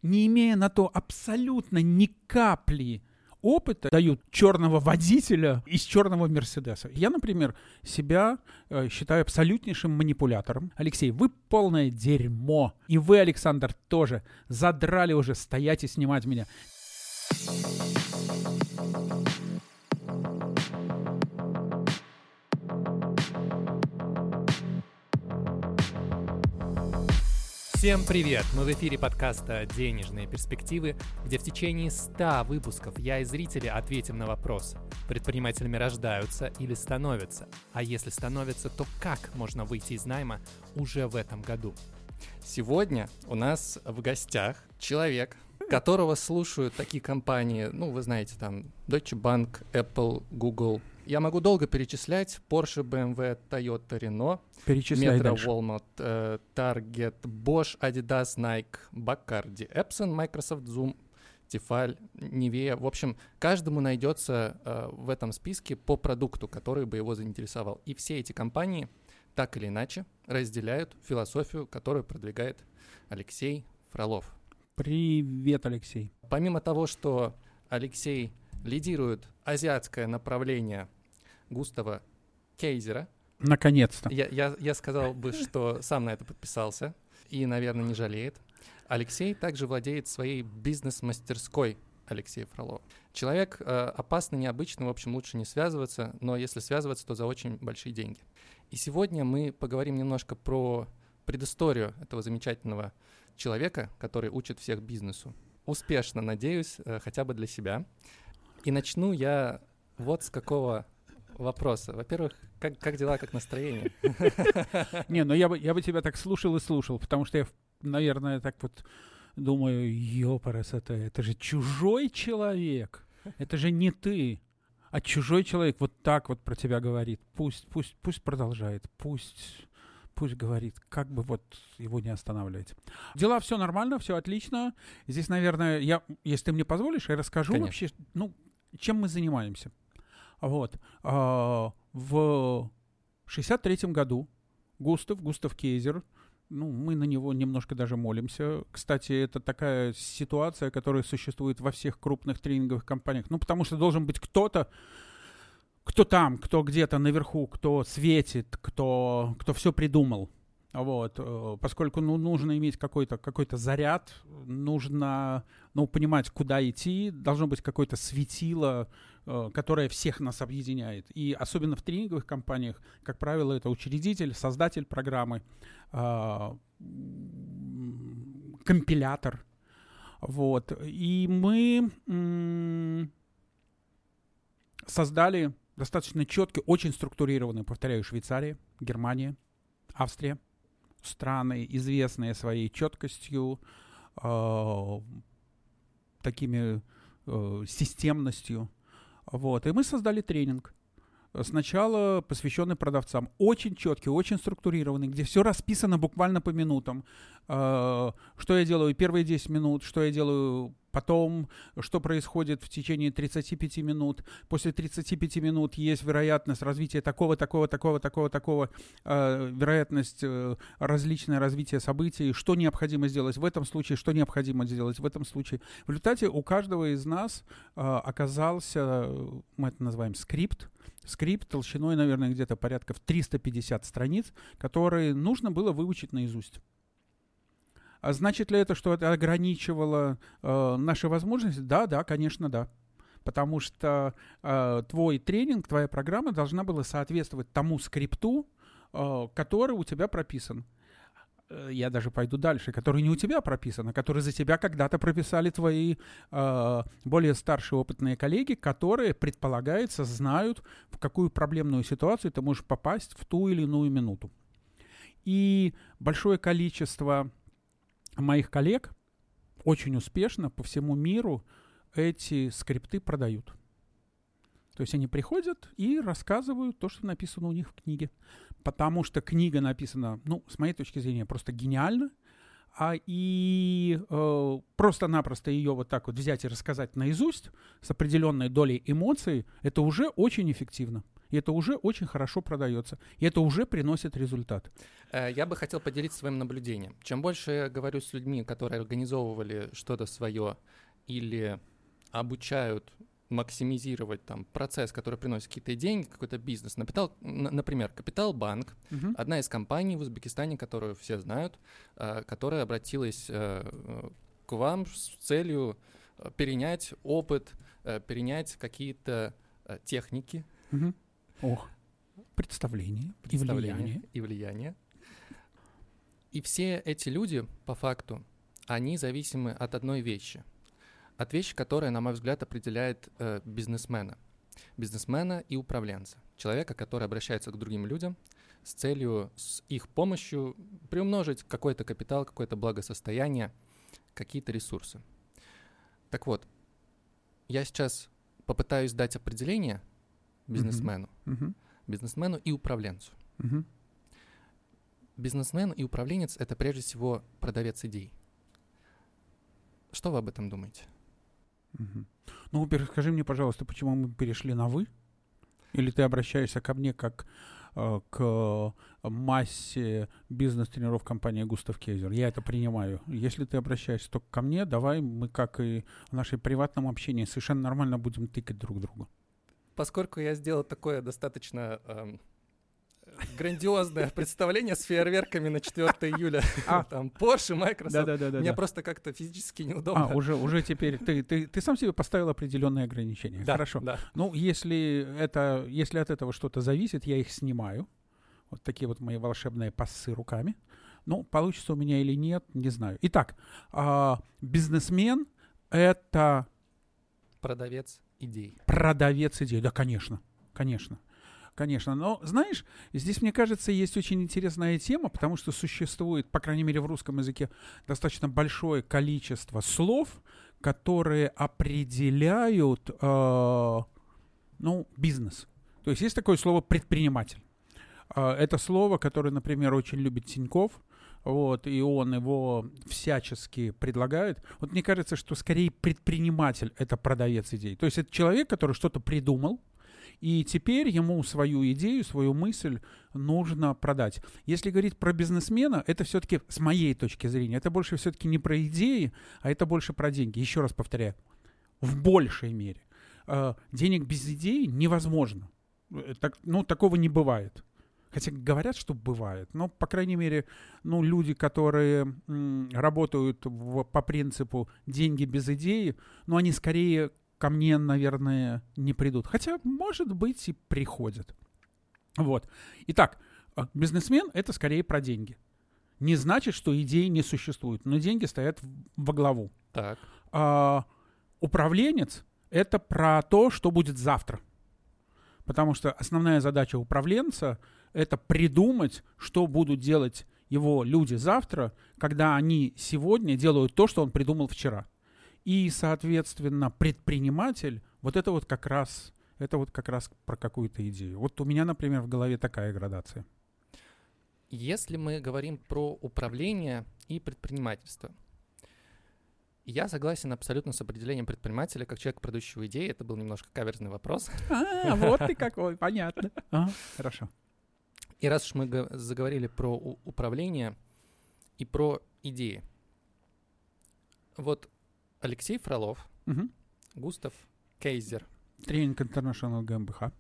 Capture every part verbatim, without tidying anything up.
не имея на то абсолютно ни капли опыта, дают черного водителя из черного Мерседеса. Я, например, себя э, считаю абсолютнейшим манипулятором. Алексей, вы полное дерьмо. И вы, Александр, тоже задрали уже стоять и снимать меня. Всем привет! Мы в эфире подкаста «Денежные перспективы», где в течение ста выпусков я и зрители ответим на вопрос: предпринимателями рождаются или становятся? А если становятся, то как можно выйти из найма уже в этом году? Сегодня у нас в гостях человек, которого слушают такие компании, ну, вы знаете, там, Deutsche Bank, Apple, Google. Я могу долго перечислять: Porsche, бэ эм вэ, Toyota, Renault, Перечисляй Metro, дальше. Walmart, э, Target, Bosch, Adidas, Nike, Bacardi, Epson, Microsoft, Zoom, Tefal, Nivea. В общем, каждому найдется э, в этом списке по продукту, который бы его заинтересовал. И все эти компании так или иначе разделяют философию, которую продвигает Алексей Фролов. Привет, Алексей. Помимо того, что Алексей лидирует азиатское направление Густава Кейзера. Наконец-то. Я, я, я сказал бы, что сам на это подписался и, наверное, не жалеет. Алексей также владеет своей бизнес-мастерской Алексея Фролова. Человек э, опасный, необычный, в общем, лучше не связываться, но если связываться, то за очень большие деньги. И сегодня мы поговорим немножко про предысторию этого замечательного человека, который учит всех бизнесу. Успешно, надеюсь, э, хотя бы для себя. И начну я вот с какого вопроса. Во-первых, как, как дела, как настроение? Не, ну я бы, я бы тебя так слушал и слушал, потому что я, наверное, так вот думаю, ёпарас, это, это же чужой человек, это же не ты, а чужой человек вот так вот про тебя говорит. Пусть, пусть, пусть продолжает, пусть... Пусть говорит, как бы вот его не останавливать. Дела все нормально, все отлично. Здесь, наверное, я, если ты мне позволишь, я расскажу Конечно. вообще, ну, чем мы занимаемся. Вот. А, в шестьдесят третьем году Густав, Густав Кейзер, ну, мы на него немножко даже молимся. Кстати, это такая ситуация, которая существует во всех крупных тренинговых компаниях. Ну, потому что должен быть кто-то, кто там, кто где-то наверху, кто светит, кто, кто все придумал. Вот. Поскольку ну, нужно иметь какой-то, какой-то заряд, нужно ну, понимать, куда идти, должно быть какое-то светило, которое всех нас объединяет. И особенно в тренинговых компаниях, как правило, это учредитель, создатель программы, компилятор. Вот. И мы м- создали достаточно четкий, очень структурированный, повторяю, Швейцария, Германия, Австрия. Страны, известные своей четкостью, э, такими э, системностью. Вот. И мы создали тренинг. Сначала посвященный продавцам. Очень четкий, очень структурированный, где все расписано буквально по минутам. Э, что я делаю первые десять минут, что я делаю потом, что происходит в течение тридцати пяти минут. После тридцати пяти минут есть вероятность развития такого, такого, такого, такого, такого, э, вероятность э, различное развитие событий, что необходимо сделать в этом случае, что необходимо сделать в этом случае. В результате у каждого из нас э, оказался, мы это называем скрипт, скрипт толщиной, наверное, где-то порядка в триста пятьдесят страниц, который нужно было выучить наизусть. А значит ли это, что это ограничивало э, наши возможности? Да, да, конечно, да. Потому что э, твой тренинг, твоя программа должна была соответствовать тому скрипту, э, который у тебя прописан. Э, я даже пойду дальше, который не у тебя прописан, а который за тебя когда-то прописали твои э, более старшие опытные коллеги, которые, предполагается, знают, в какую проблемную ситуацию ты можешь попасть в ту или иную минуту. И большое количество моих коллег очень успешно по всему миру эти скрипты продают. То есть они приходят и рассказывают то, что написано у них в книге. Потому что книга написана, ну, с моей точки зрения, просто гениально. а и э, просто-напросто ее вот так вот взять и рассказать наизусть с определенной долей эмоций, это уже очень эффективно. И это уже очень хорошо продается. И это уже приносит результат. Я бы хотел поделиться своим наблюдением. Чем больше я говорю с людьми, которые организовывали что-то свое или обучают максимизировать там процесс, который приносит какие-то деньги, какой-то бизнес. Напитал, например, Капитал Банк, uh-huh. одна из компаний в Узбекистане, которую все знают, которая обратилась к вам с целью перенять опыт, перенять какие-то техники. Uh-huh. Ох, представление, представление и влияние. И влияние. И все эти люди, по факту, они зависимы от одной вещи. От вещи, которая, на мой взгляд, определяет э, бизнесмена. Бизнесмена и управленца. Человека, который обращается к другим людям с целью с их помощью приумножить какой-то капитал, какое-то благосостояние, какие-то ресурсы. Так вот, я сейчас попытаюсь дать определение бизнесмену, uh-huh. бизнесмену и управленцу. Uh-huh. Бизнесмен и управленец — это прежде всего продавец идей. Что вы об этом думаете? Uh-huh. Ну, во-первых, скажи мне, пожалуйста, почему мы перешли на «вы»? Или ты обращаешься ко мне как э, к массе бизнес-тренеров компании Густав Кейзер? Я это принимаю. Если ты обращаешься только ко мне, давай мы, как и в нашем приватном общении, совершенно нормально будем тыкать друг друга. Поскольку я сделал такое достаточно эм, грандиозное представление с фейерверками на четвёртое июля, а. там Porsche, Microsoft, да, да, да, да, мне да. просто как-то физически неудобно. А, уже, уже теперь ты, ты, ты сам себе поставил определенные ограничения. Да, Хорошо. Да. Ну, если, это, если от этого что-то зависит, я их снимаю. Вот такие вот мои волшебные пассы руками. Ну, получится у меня или нет, не знаю. Итак, а, бизнесмен — это... Продавец идей. Продавец идей, да, конечно, конечно, конечно. Но, знаешь, здесь, мне кажется, есть очень интересная тема, потому что существует, по крайней мере, в русском языке достаточно большое количество слов, которые определяют, э, ну, бизнес. То есть есть такое слово «предприниматель». Э, это слово, которое, например, очень любит Тинькофф. Вот, и он его всячески предлагает. Вот мне кажется, что скорее предприниматель — это продавец идей. То есть это человек, который что-то придумал, и теперь ему свою идею, свою мысль нужно продать. Если говорить про бизнесмена, это все-таки, с моей точки зрения, это больше все-таки не про идеи, а это больше про деньги. Еще раз повторяю, в большей мере. Э, денег без идеи невозможно. Так, ну, такого не бывает. Хотя говорят, что бывает, но, по крайней мере, ну, люди, которые м, работают в, по принципу «деньги без идеи», ну, они скорее ко мне, наверное, не придут. Хотя, может быть, и приходят. Вот. Итак, бизнесмен — это скорее про деньги. Не значит, что идеи не существуют, но деньги стоят во главу. Так. А, управленец — это про то, что будет завтра. Потому что основная задача управленца — это придумать, что будут делать его люди завтра, когда они сегодня делают то, что он придумал вчера. И, соответственно, предприниматель, вот это вот как раз, это вот как раз про какую-то идею. Вот у меня, например, в голове такая градация. Если мы говорим про управление и предпринимательство, я согласен абсолютно с определением предпринимателя как человека, продающего идеи. Это был немножко каверзный вопрос. А, вот ты какой, понятно. Хорошо. И раз уж мы заговорили про управление и про идеи. Вот Алексей Фролов, угу. Густав Кейзер. Тренинг International ГМБХ.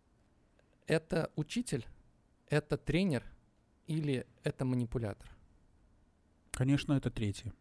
Это учитель, это тренер или это манипулятор? Конечно, это третье.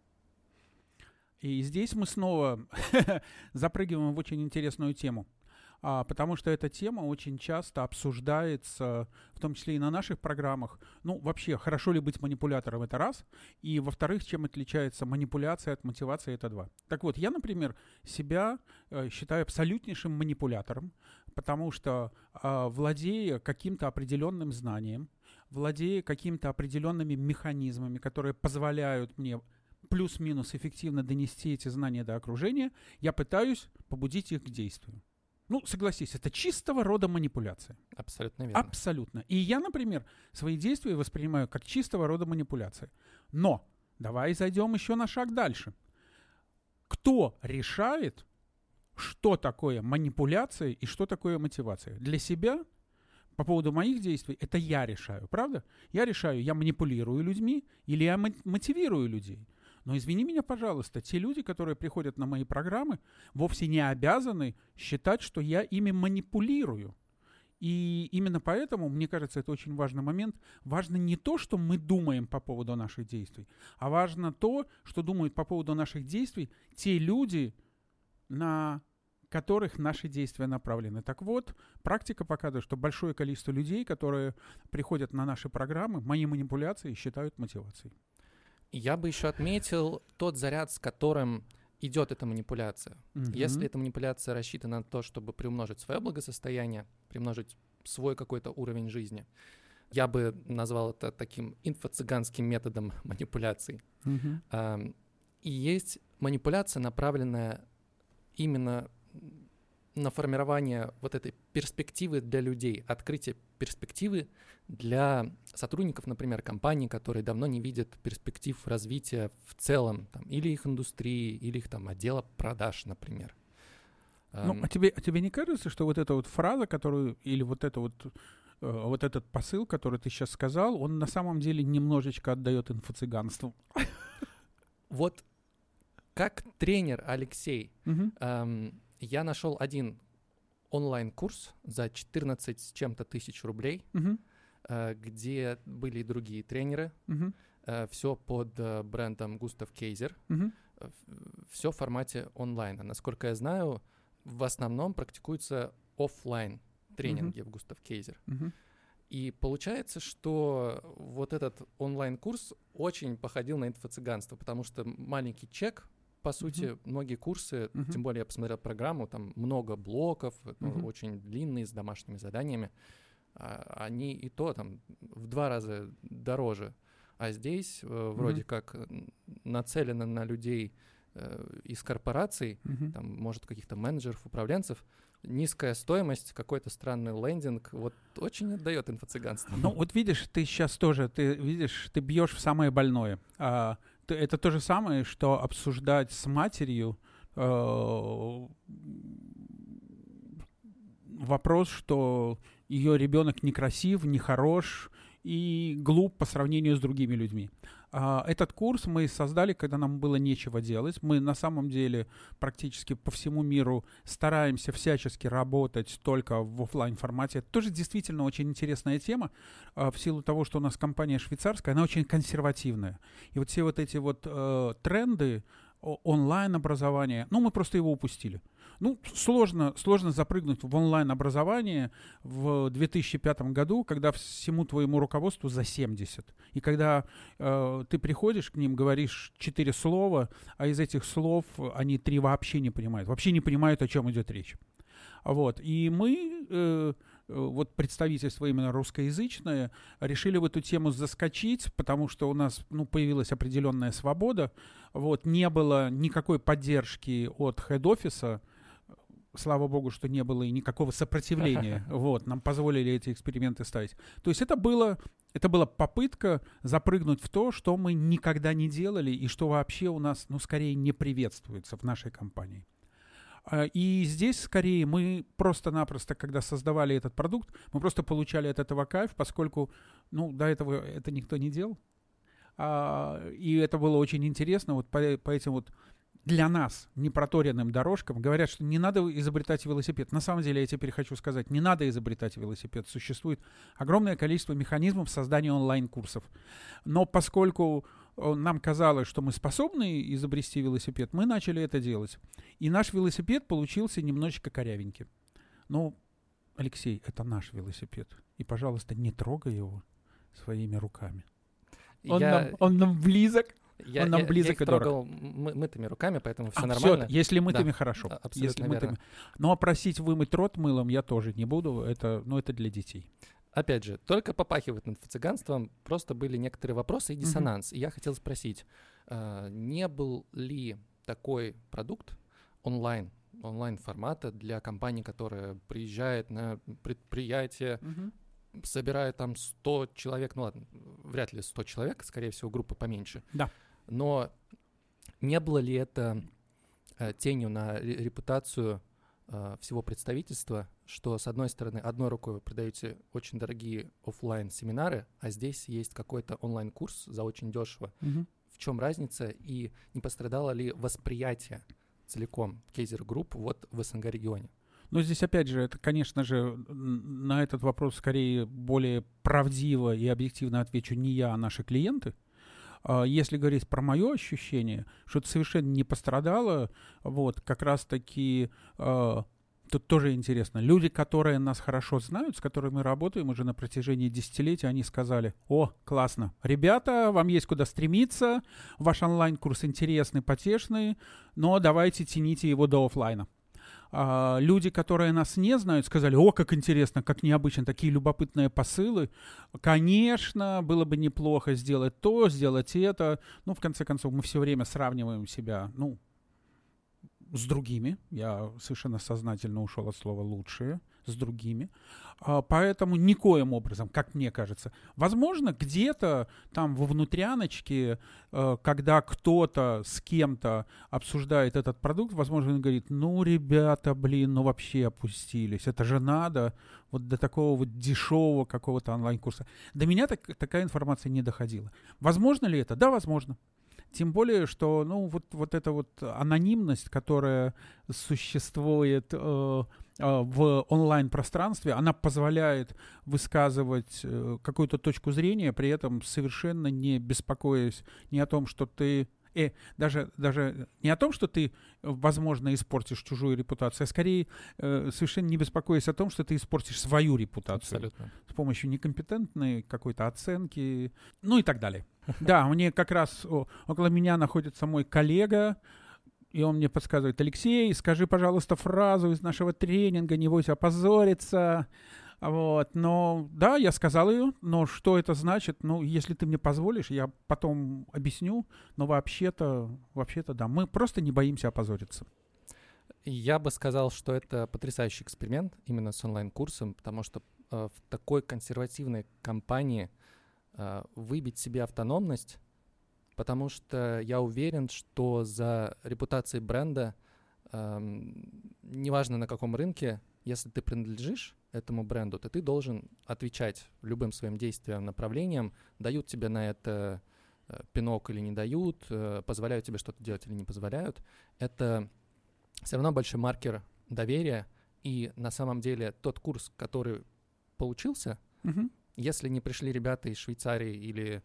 И здесь мы снова запрыгиваем в очень интересную тему. А, потому что эта тема очень часто обсуждается, в том числе и на наших программах. Ну, вообще, хорошо ли быть манипулятором — это раз. И, во-вторых, чем отличается манипуляция от мотивации — это два. Так вот, я, например, себя э, считаю абсолютнейшим манипулятором, потому что, э, владея каким-то определенным знанием, владея какими-то определенными механизмами, которые позволяют мне плюс-минус эффективно донести эти знания до окружения, я пытаюсь побудить их к действию. Ну, согласись, это чистого рода манипуляция. Абсолютно верно. Абсолютно. И я, например, свои действия воспринимаю как чистого рода манипуляции. Но давай зайдем еще на шаг дальше. Кто решает, что такое манипуляция и что такое мотивация? Для себя, по поводу моих действий, это я решаю, правда? Я решаю, я манипулирую людьми или я мотивирую людей. Но извини меня, пожалуйста, те люди, которые приходят на мои программы, вовсе не обязаны считать, что я ими манипулирую. И именно поэтому, мне кажется, это очень важный момент. Важно не то, что мы думаем по поводу наших действий, а важно то, что думают по поводу наших действий те люди, на которых наши действия направлены. Так вот, практика показывает, что большое количество людей, которые приходят на наши программы, мои манипуляции считают мотивацией. Я бы еще отметил тот заряд, с которым идет эта манипуляция. Mm-hmm. Если эта манипуляция рассчитана на то, чтобы приумножить свое благосостояние, приумножить свой какой-то уровень жизни, я бы назвал это таким инфо-цыганским методом манипуляций. Mm-hmm. Um, и есть манипуляция, направленная именно на формирование вот этой перспективы для людей, открытие перспективы для сотрудников, например, компаний, которые давно не видят перспектив развития в целом, там, или их индустрии, или их там отдела продаж, например. Ну, а тебе, а тебе не кажется, что вот эта вот фраза, которую, или вот это вот, э, вот этот посыл, который ты сейчас сказал, он на самом деле немножечко отдает инфо-цыганству? Вот как тренер Алексей, угу. эм, я нашел один онлайн-курс за четырнадцать с чем-то тысяч рублей, угу. э, где были и другие тренеры, угу. э, все под э, брендом Густав Кейзер, угу. э, все в формате онлайна. Насколько я знаю, в основном практикуются офлайн тренинги угу. в Густав Кейзер. Угу. И получается, что вот этот онлайн-курс очень походил на инфо-цыганство, потому что маленький чек, по сути, uh-huh. многие курсы, uh-huh. тем более я посмотрел программу, там много блоков, uh-huh. очень длинные, с домашними заданиями, а, они и то там в два раза дороже. А здесь э, uh-huh. вроде как нацелено на людей э, из корпораций, uh-huh. там, может, каких-то менеджеров, управленцев, низкая стоимость, какой-то странный лендинг, вот очень отдает инфо-цыганство. Ну вот видишь, ты сейчас тоже, ты видишь, ты бьешь в самое больное. А, ты, это то же самое, что обсуждать с матерью э, вопрос, что ее ребенок некрасив, нехорош и глуп по сравнению с другими людьми. Uh, этот курс мы создали, когда нам было нечего делать. Мы на самом деле практически по всему миру стараемся всячески работать только в офлайн формате. Это тоже действительно очень интересная тема, uh, в силу того, что у нас компания швейцарская, она очень консервативная. И вот все вот эти вот uh, тренды онлайн-образования, ну, мы просто его упустили. Ну, сложно, сложно запрыгнуть в онлайн-образование в две тысячи пятом году, когда всему твоему руководству за семьдесят. И когда э, ты приходишь к ним, говоришь четыре слова, а из этих слов они три вообще не понимают. Вообще не понимают, о чем идет речь. Вот. И мы, э, вот представительство именно русскоязычное, решили в эту тему заскочить, потому что у нас, ну, появилась определенная свобода. Вот. Не было никакой поддержки от хед-офиса. Слава богу, что не было и никакого сопротивления. Вот, нам позволили эти эксперименты ставить. То есть это было, это была попытка запрыгнуть в то, что мы никогда не делали и что вообще у нас, ну, скорее не приветствуется в нашей компании. И здесь, скорее, мы просто-напросто, когда создавали этот продукт, мы просто получали от этого кайф, поскольку, ну, до этого это никто не делал. И это было очень интересно вот по, по этим вот для нас непроторенным дорожкам. Говорят, что не надо изобретать велосипед. На самом деле, я теперь хочу сказать, не надо изобретать велосипед. Существует огромное количество механизмов создания онлайн-курсов. Но поскольку нам казалось, что мы способны изобрести велосипед, мы начали это делать. И наш велосипед получился немножечко корявенький. Но, Алексей, это наш велосипед. И, пожалуйста, не трогай его своими руками. Он, я... нам, он нам близок. Я, он нам я, близок я и дорог. трогал мы, мытыми руками, поэтому все а, нормально. Все, если мытыми, да, хорошо. Абсолютно если верно. Мытыми. Но просить вымыть рот мылом я тоже не буду. Это, ну, это для детей. Опять же, только попахивает инфо-цыганством. Просто были некоторые вопросы и диссонанс. Uh-huh. И я хотел спросить, э, не был ли такой продукт онлайн, онлайн-формата для компании, которая приезжает на предприятие, uh-huh. собирает там сто человек, ну ладно, вряд ли сто человек, скорее всего, группа поменьше. Да. Но не было ли это э, тенью на репутацию э, всего представительства, что, с одной стороны, одной рукой вы продаете очень дорогие офлайн семинары, а здесь есть какой-то онлайн-курс за очень дешево. Мгм. В чем разница и не пострадало ли восприятие целиком Кейзер Групп вот в СНГ-регионе? Но здесь, опять же, это, конечно же, н- на этот вопрос скорее более правдиво и объективно отвечу не я, а наши клиенты. А Если говорить про мое ощущение, что это совершенно не пострадало, вот, как раз-таки, а, тут тоже интересно, люди, которые нас хорошо знают, с которыми мы работаем уже на протяжении десятилетий, они сказали: о, классно, ребята, вам есть куда стремиться, ваш онлайн-курс интересный, потешный, но давайте тяните его до офлайна. А, люди, которые нас не знают, сказали: о, как интересно, как необычно, такие любопытные посылы. Конечно, было бы неплохо сделать то, сделать это. Ну, в конце концов, мы все время сравниваем себя, ну, с другими. Я совершенно сознательно ушел от слова «лучшие», с другими. А, Поэтому никоим образом, как мне кажется, возможно, где-то там во внутряночке, э, когда кто-то с кем-то обсуждает этот продукт, возможно, он говорит: ну, ребята, блин, ну вообще опустились. Это же надо вот до такого вот дешевого какого-то онлайн-курса. До меня так- такая информация не доходила. Возможно ли это? Да, возможно. Тем более, что, ну, вот, вот эта вот анонимность, которая существует э, э, в онлайн-пространстве, она позволяет высказывать э, какую-то точку зрения, при этом совершенно не беспокоясь ни о том, что ты... Э, даже, даже не о том, что ты, возможно, испортишь чужую репутацию, а скорее э, совершенно не беспокоясь о том, что ты испортишь свою репутацию. Абсолютно. С помощью некомпетентной какой-то оценки, ну и так далее. Да, мне как раз о, около меня находится мой коллега, и он мне подсказывает: Алексей, скажи, пожалуйста, фразу из нашего тренинга, не бойся опозориться. Вот, но да, я сказал ее, но что это значит? Ну, если ты мне позволишь, я потом объясню, но вообще-то, вообще-то, да, мы просто не боимся опозориться. Я бы сказал, что это потрясающий эксперимент именно с онлайн-курсом, потому что э, в такой консервативной компании э, выбить себе автономность, потому что я уверен, что за репутацией бренда, э, неважно на каком рынке, если ты принадлежишь этому бренду, то ты должен отвечать любым своим действиям, направлениям, дают тебе на это э, пинок или не дают, э, позволяют тебе что-то делать или не позволяют. Это все равно большой маркер доверия, и на самом деле тот курс, который получился, Мгм. если не пришли ребята из Швейцарии или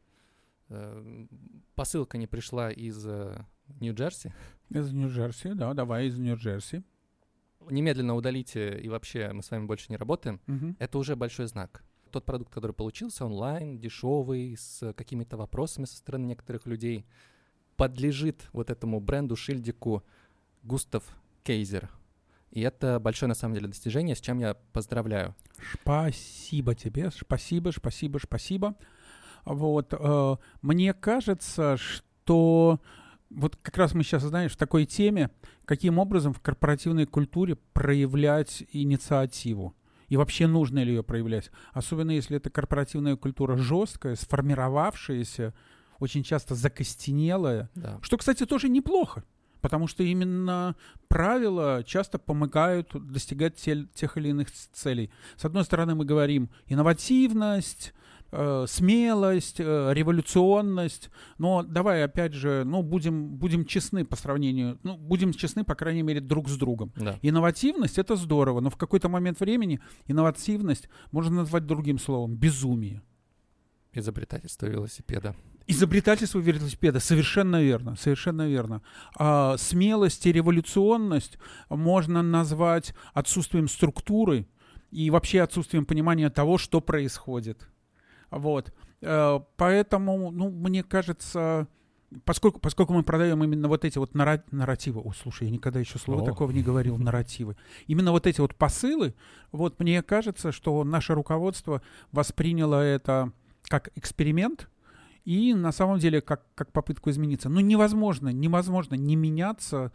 э, посылка не пришла из э, Нью-Джерси, Из Нью-Джерси, да, давай из Нью-Джерси. немедленно удалите, и вообще мы с вами больше не работаем, Мгм. это уже большой знак. Тот продукт, который получился, онлайн, дешевый, с какими-то вопросами со стороны некоторых людей, подлежит вот этому бренду, шильдику Густав Кейзер. И это большое, на самом деле, достижение, с чем я поздравляю. Спасибо тебе, спасибо, спасибо, спасибо. Вот, э, мне кажется, что вот как раз мы сейчас, знаешь, в такой теме, каким образом в корпоративной культуре проявлять инициативу. И вообще нужно ли ее проявлять. Особенно если эта корпоративная культура жесткая, сформировавшаяся, очень часто закостенелая. Да. Что, кстати, тоже неплохо. Потому что именно правила часто помогают достигать тель- тех или иных ц- целей. С одной стороны, мы говорим инновативность, э, смелость, э, революционность. Но давай, опять же, ну, будем, будем честны по сравнению, ну, будем честны, по крайней мере, друг с другом. Да. Инновативность — это здорово, но в какой-то момент времени инновативность можно назвать другим словом — безумие. Изобретательство велосипеда. Изобретательство велосипеда, совершенно верно, совершенно верно. А, смелость и революционность можно назвать отсутствием структуры и вообще отсутствием понимания того, что происходит. Вот. Э, Поэтому, ну, мне кажется, поскольку, поскольку мы продаем именно вот эти вот нара- нарративы, о, слушай, я никогда еще слова О. такого не говорил, нарративы, именно вот эти вот посылы, вот мне кажется, что наше руководство восприняло это как эксперимент, и на самом деле как, как попытку измениться. Ну, невозможно, невозможно не меняться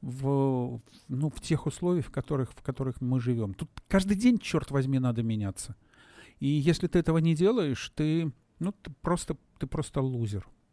в, ну, в тех условиях, в которых, в которых мы живем. Тут каждый день, черт возьми, надо меняться. И если ты этого не делаешь, ты, ну, ты просто, ты просто лузер.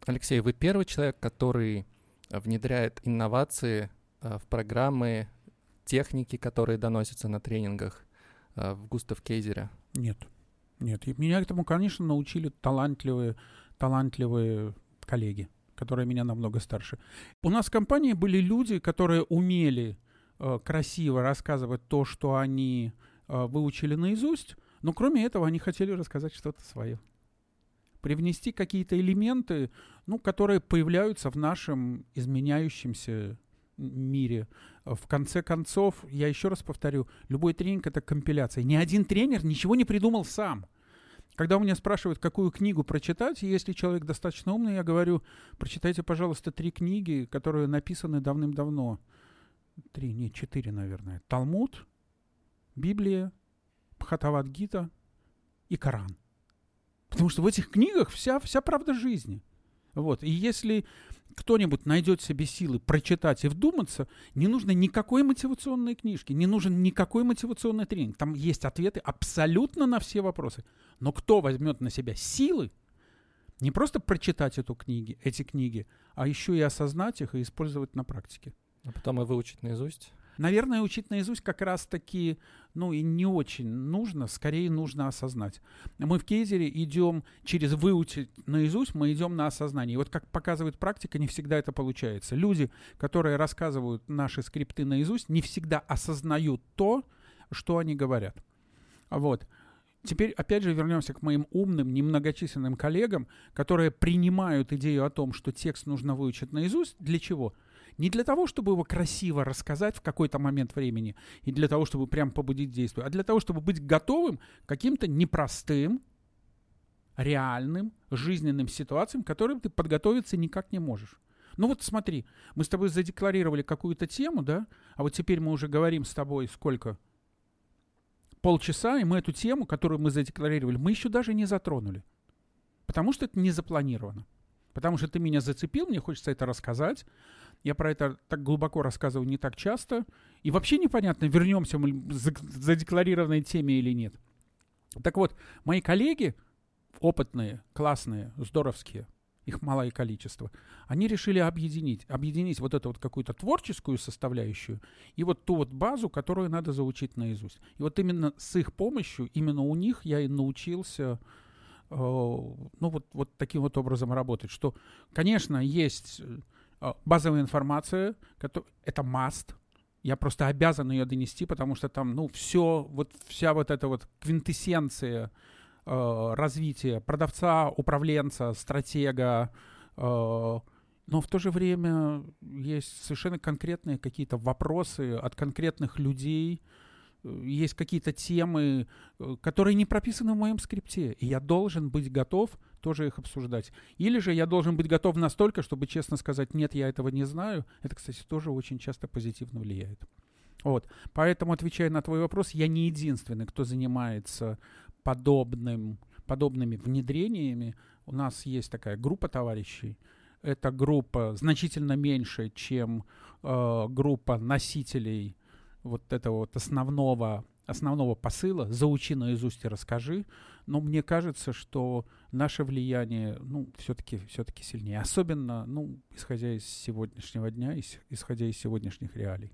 Алексей, вы первый человек, который внедряет инновации в программы, техники, которые доносятся на тренингах в Густав Кейзере? Нет. Нет. И меня этому, конечно, научили талантливые, талантливые коллеги, которые меня намного старше. У нас в компании были люди, которые умели э, красиво рассказывать то, что они э, выучили наизусть, но кроме этого они хотели рассказать что-то свое. Привнести какие-то элементы, ну, которые появляются в нашем изменяющемся мире. В конце концов, я еще раз повторю, любой тренинг — это компиляция. Ни один тренер ничего не придумал сам. Когда у меня спрашивают, какую книгу прочитать, если человек достаточно умный, я говорю, прочитайте, пожалуйста, три книги, которые написаны давным-давно. Три, нет, четыре, наверное. Талмуд, Библия, Бхагавад-гита и Коран. Потому что в этих книгах вся, вся правда жизни. Вот. И если кто-нибудь найдет в себе силы прочитать и вдуматься, не нужно никакой мотивационной книжки, не нужен никакой мотивационный тренинг. Там есть ответы абсолютно на все вопросы. Но кто возьмет на себя силы не просто прочитать эту книги, эти книги, а еще и осознать их и использовать на практике? А потом и выучить наизусть? Наверное, учить наизусть как раз-таки, ну, и не очень нужно, скорее нужно осознать. Мы в Кейзере идем через выучить наизусть, мы идем на осознание. И вот как показывает практика, не всегда это получается. Люди, которые рассказывают наши скрипты наизусть, не всегда осознают то, что они говорят. Вот. Теперь, опять же, вернемся к моим умным, немногочисленным коллегам, которые принимают идею о том, что текст нужно выучить наизусть. Для чего? Не для того, чтобы его красиво рассказать в какой-то момент времени и для того, чтобы прям побудить действие, а для того, чтобы быть готовым к каким-то непростым, реальным, жизненным ситуациям, к которым ты подготовиться никак не можешь. Ну вот смотри, мы с тобой задекларировали какую-то тему, да, а вот теперь мы уже говорим с тобой сколько? Полчаса, и мы эту тему, которую мы задекларировали, мы еще даже не затронули. Потому что это не запланировано. Потому что ты меня зацепил, мне хочется это рассказать. Я про это так глубоко рассказываю не так часто. И вообще непонятно, вернемся мы к задекларированной теме или нет. Так вот, мои коллеги, опытные, классные, здоровские, их малое количество, они решили объединить, объединить вот эту вот какую-то творческую составляющую и вот ту вот базу, которую надо заучить наизусть. И вот именно с их помощью, именно у них я и научился э, ну вот, вот таким вот образом работать. Что, конечно, есть э, базовая информация, это must, я просто обязан ее донести, потому что там, ну, все, вот вся вот эта вот квинтэссенция развития продавца, управленца, стратега, но в то же время есть совершенно конкретные какие-то вопросы от конкретных людей, есть какие-то темы, которые не прописаны в моем скрипте, и я должен быть готов тоже их обсуждать. Или же я должен быть готов настолько, чтобы честно сказать, нет, я этого не знаю. Это, кстати, тоже очень часто позитивно влияет. Вот. Поэтому, отвечая на твой вопрос, я не единственный, кто занимается подобным, подобными внедрениями. У нас есть такая группа товарищей. Эта группа значительно меньше, чем э, группа носителей вот этого вот основного, основного посыла «заучи наизусть и расскажи». Но мне кажется, что наше влияние, ну, все-таки, все-таки сильнее. Особенно, ну, исходя из сегодняшнего дня, исходя из сегодняшних реалий.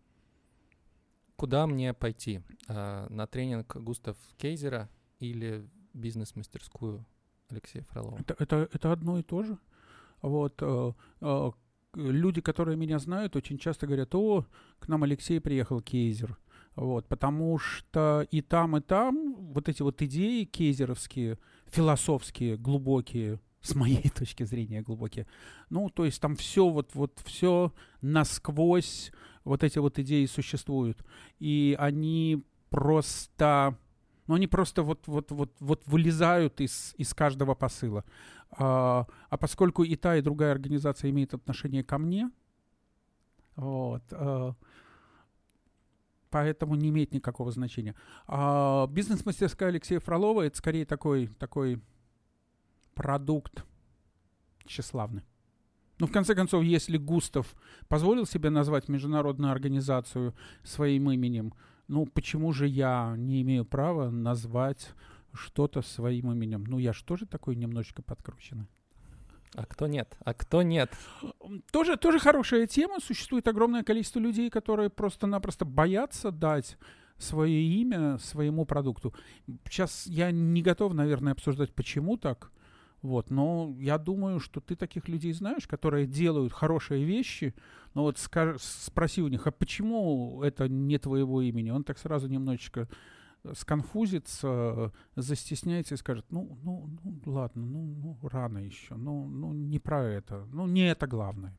Куда мне пойти? На тренинг Густав Кейзера или бизнес-мастерскую Алексея Фролова? Это, это, это одно и то же. Вот, э, э, люди, которые меня знают, очень часто говорят, о, к нам Алексей приехал, Кейзер. Вот, потому что и там, и там вот эти вот идеи кейзеровские, философские, глубокие, с моей точки зрения глубокие, ну, то есть там все вот, вот все насквозь вот эти вот идеи существуют. И они просто... Но они просто вот, вот, вот, вот вылезают из, из каждого посыла. А, а поскольку и та, и другая организация имеет отношение ко мне, вот, а, поэтому не имеет никакого значения. А бизнес-мастерская Алексея Фролова — это скорее такой, такой продукт тщеславный. Ну, в конце концов, если Густав позволил себе назвать международную организацию своим именем, ну, почему же я не имею права назвать что-то своим именем? Ну, я же тоже такой немножечко подкрученный. А кто нет? А кто нет? Тоже, тоже хорошая тема. Существует огромное количество людей, которые просто-напросто боятся дать свое имя своему продукту. Сейчас я не готов, наверное, обсуждать, почему так. Вот, но я думаю, что ты таких людей знаешь, которые делают хорошие вещи, но вот скажи, спроси у них, а почему это не твоего имени? Он так сразу немножечко сконфузится, застесняется и скажет, ну, ну, ну ладно, ну, ну рано еще, ну, ну не про это, ну не это главное.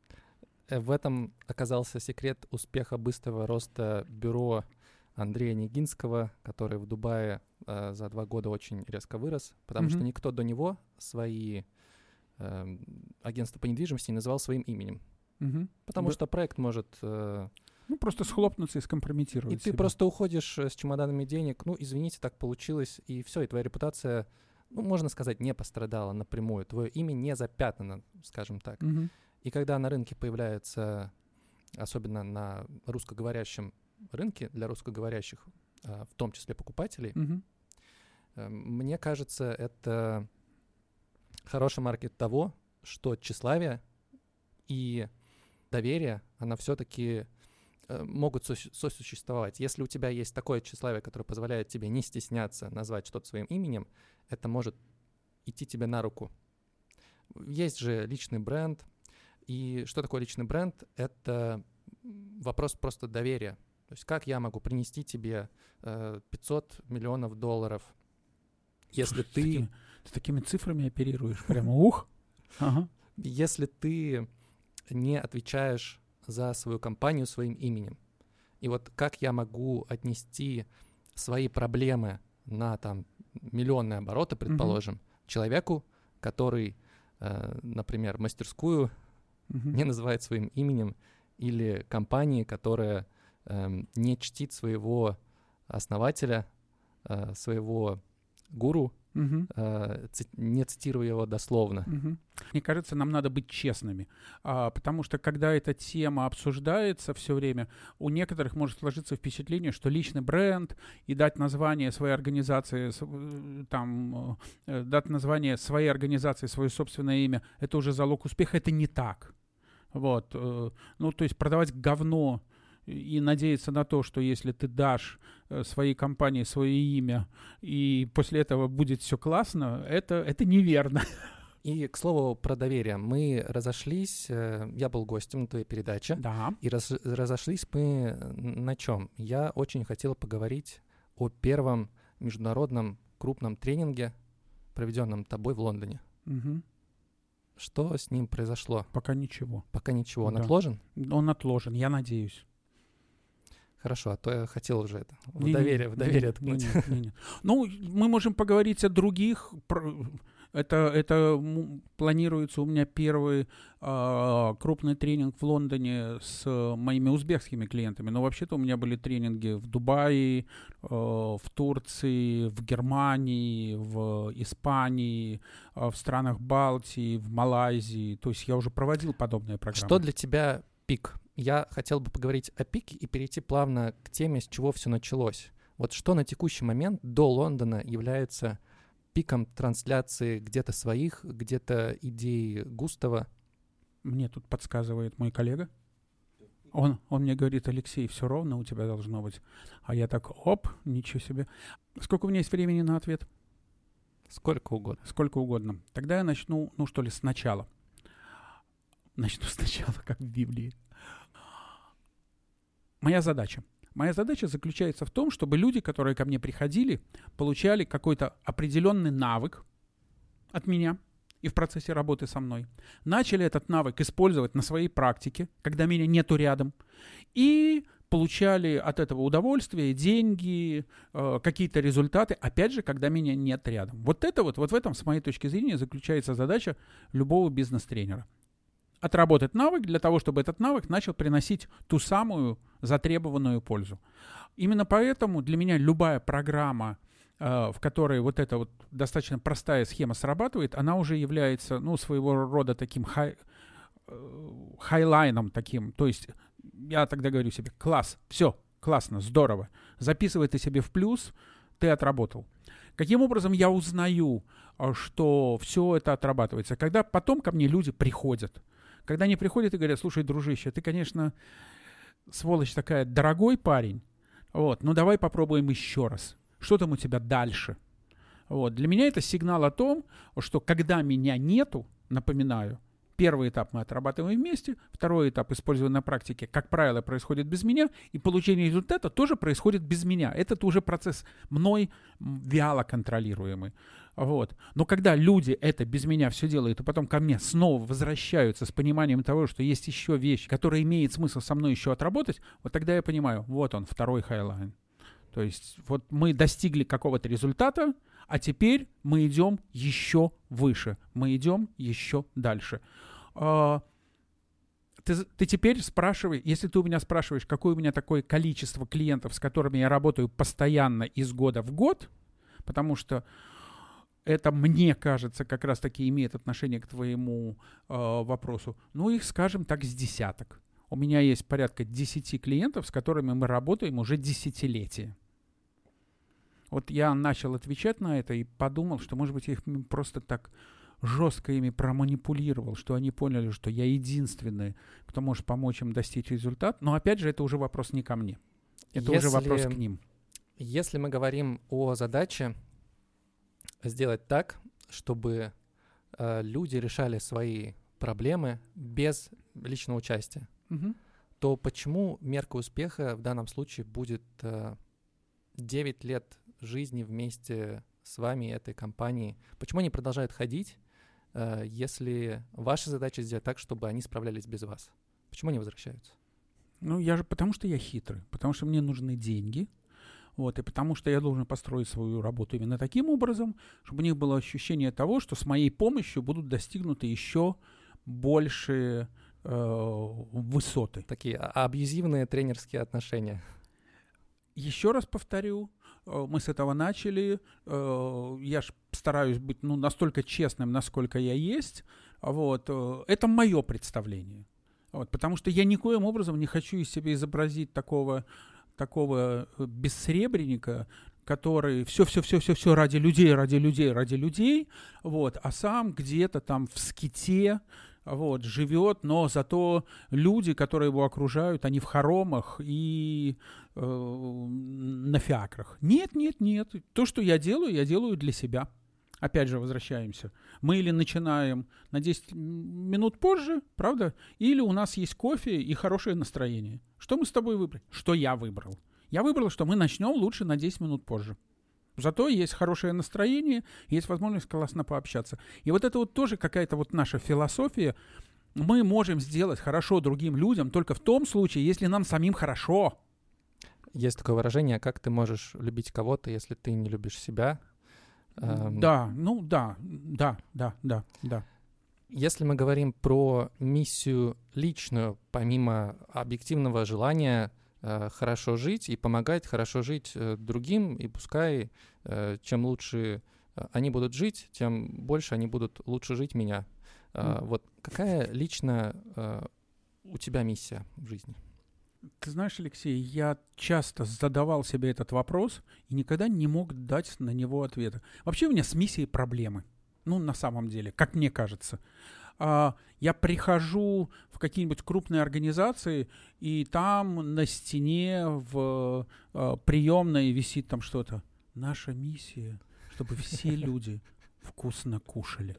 В этом оказался секрет успеха быстрого роста бюро Андрея Нигинского, который в Дубае э, за два года очень резко вырос, потому mm-hmm. что никто до него свои э, агентства по недвижимости не называл своим именем. Mm-hmm. Потому да. что проект может... Э, ну, просто схлопнуться и скомпрометировать И себя. ты просто уходишь с чемоданами денег, ну, извините, так получилось, и все, и твоя репутация, ну, можно сказать, не пострадала напрямую. Твое имя не запятнано, скажем так. Mm-hmm. И когда на рынке появляется, особенно на русскоговорящем рынке для русскоговорящих, в том числе покупателей, mm-hmm. мне кажется, это хороший маркер того, что тщеславие и доверие, она все-таки могут сосуществовать. Если у тебя есть такое тщеславие, которое позволяет тебе не стесняться назвать что-то своим именем, это может идти тебе на руку. Есть же личный бренд. И что такое личный бренд? Это вопрос просто доверия. То есть как я могу принести тебе э, пятьсот миллионов долларов, если ты... Такими, ты такими цифрами оперируешь, прямо ух! Ага. Если ты не отвечаешь за свою компанию своим именем. И вот как я могу отнести свои проблемы на там миллионные обороты, предположим, mm-hmm. человеку, который, э, например, мастерскую mm-hmm. не называет своим именем, или компании, которая э, не чтит своего основателя, э, своего гуру, uh-huh. э, ци- не цитируя его дословно. Uh-huh. Мне кажется, нам надо быть честными, а, потому что когда эта тема обсуждается все время, у некоторых может сложиться впечатление, что личный бренд и дать название своей организации, там, э, дать название своей организации, свое собственное имя, это уже залог успеха. Это не так. Вот. Э, ну, то есть продавать говно и надеяться на то, что если ты дашь своей компании свое имя, и после этого будет все классно, это, это неверно. И, к слову, про доверие. Мы разошлись, я был гостем на твоей передаче, да. и раз, разошлись мы на чем? Я очень хотел поговорить о первом международном крупном тренинге, проведенном тобой в Лондоне. Угу. Что с ним произошло? Пока ничего. Пока ничего. Он да. отложен? Он отложен, я надеюсь. Хорошо, а то я хотел уже это, в не, доверие, не, в доверие не, ткнуть. Не, не, не, не. Ну, мы можем поговорить о других. Это, это планируется у меня первый э, крупный тренинг в Лондоне с моими узбекскими клиентами. Но вообще-то у меня были тренинги в Дубае, э, в Турции, в Германии, в Испании, э, в странах Балтии, в Малайзии. То есть я уже проводил подобные программы. Что для тебя пик? Я хотел бы поговорить о пике и перейти плавно к теме, с чего все началось. Вот что на текущий момент до Лондона является пиком трансляции где-то своих, где-то идей Густава? Мне тут подсказывает мой коллега. Он, он мне говорит: Алексей, все ровно у тебя должно быть. А я так, оп, ничего себе. Сколько у меня есть времени на ответ? Сколько угодно. Сколько угодно. Тогда я начну, ну что ли, сначала. Начну сначала, как в Библии. Моя задача. Моя задача заключается в том, чтобы люди, которые ко мне приходили, получали какой-то определенный навык от меня и в процессе работы со мной. Начали этот навык использовать на своей практике, когда меня нету рядом, и получали от этого удовольствие, деньги, э, какие-то результаты, опять же, когда меня нет рядом. Вот это вот, вот в этом, с моей точки зрения, заключается задача любого бизнес-тренера. Отработать навык для того, чтобы этот навык начал приносить ту самую затребованную пользу. Именно поэтому для меня любая программа, э, в которой вот эта вот достаточно простая схема срабатывает, она уже является, ну, своего рода таким хай, э, хайлайном таким. То есть я тогда говорю себе: класс, все, классно, здорово. Записывай ты себе в плюс, ты отработал. Каким образом я узнаю, что все это отрабатывается? Когда потом ко мне люди приходят. Когда они приходят и говорят: слушай, дружище, ты, конечно, сволочь такая, дорогой парень, вот, ну давай попробуем еще раз. Что там у тебя дальше? Вот. Для меня это сигнал о том, что когда меня нету, напоминаю, первый этап мы отрабатываем вместе, второй этап, используя на практике, как правило, происходит без меня, и получение результата тоже происходит без меня. Это уже процесс мной вяло контролируемый. Вот. Но когда люди это без меня все делают, и потом ко мне снова возвращаются с пониманием того, что есть еще вещи, которые имеет смысл со мной еще отработать, вот тогда я понимаю, вот он, второй хайлайн. То есть вот мы достигли какого-то результата, а теперь мы идем еще выше, мы идем еще дальше. Uh, ты, ты теперь спрашивай, если ты у меня спрашиваешь, какое у меня такое количество клиентов, с которыми я работаю постоянно из года в год, потому что это, мне кажется, как раз-таки имеет отношение к твоему uh, вопросу, ну их, скажем так, с десяток. У меня есть порядка десяти клиентов, с которыми мы работаем уже десятилетия. Вот я начал отвечать на это и подумал, что, может быть, я их просто так жестко ими проманипулировал, что они поняли, что я единственный, кто может помочь им достичь результат. Но, опять же, это уже вопрос не ко мне. Это если, уже вопрос к ним. Если мы говорим о задаче сделать так, чтобы э, люди решали свои проблемы без личного участия, угу. то почему мерка успеха в данном случае будет э, девять лет жизни вместе с вами и этой компанией? Почему они продолжают ходить, э, если ваша задача сделать так, чтобы они справлялись без вас? Почему они возвращаются? Ну, я же потому что я хитрый, потому что мне нужны деньги, вот, и потому что я должен построить свою работу именно таким образом, чтобы у них было ощущение того, что с моей помощью будут достигнуты еще большие э, высоты. Такие абьюзивные тренерские отношения. Еще раз повторю, мы с этого начали. Я ж стараюсь быть ну, настолько честным, насколько я есть. Вот. Это мое представление. Вот. Потому что я никоим образом не хочу из себя изобразить такого, такого бессребреника, который все-все-все-все-все ради людей, ради людей, ради людей, вот, а сам где-то там в ските вот, живет, но зато люди, которые его окружают, они в хоромах и э, на фиакрах. Нет, нет, нет. То, что я делаю, я делаю для себя. Опять же, возвращаемся. Мы или начинаем на десять минут позже, правда? Или у нас есть кофе и хорошее настроение. Что мы с тобой выбрали? Что я выбрал? Я выбрал, что мы начнем лучше на десять минут позже. Зато есть хорошее настроение, есть возможность классно пообщаться. И вот это вот тоже какая-то вот наша философия. Мы можем сделать хорошо другим людям только в том случае, если нам самим хорошо. Есть такое выражение, как ты можешь любить кого-то, если ты не любишь себя. Да, ну да, да, да, да, да. Если мы говорим про миссию личную, помимо объективного желания э, хорошо жить и помогать хорошо жить э, другим, и пускай э, чем лучше э, они будут жить, тем больше они будут лучше жить меня. Э, mm. Вот какая лично э, у тебя миссия в жизни? Ты знаешь, Алексей, я часто задавал себе этот вопрос и никогда не мог дать на него ответа. Вообще у меня с миссией проблемы. Ну, на самом деле, как мне кажется. А, я прихожу в какие-нибудь крупные организации, и там на стене в а, приемной висит там что-то. Наша миссия, чтобы все люди вкусно кушали.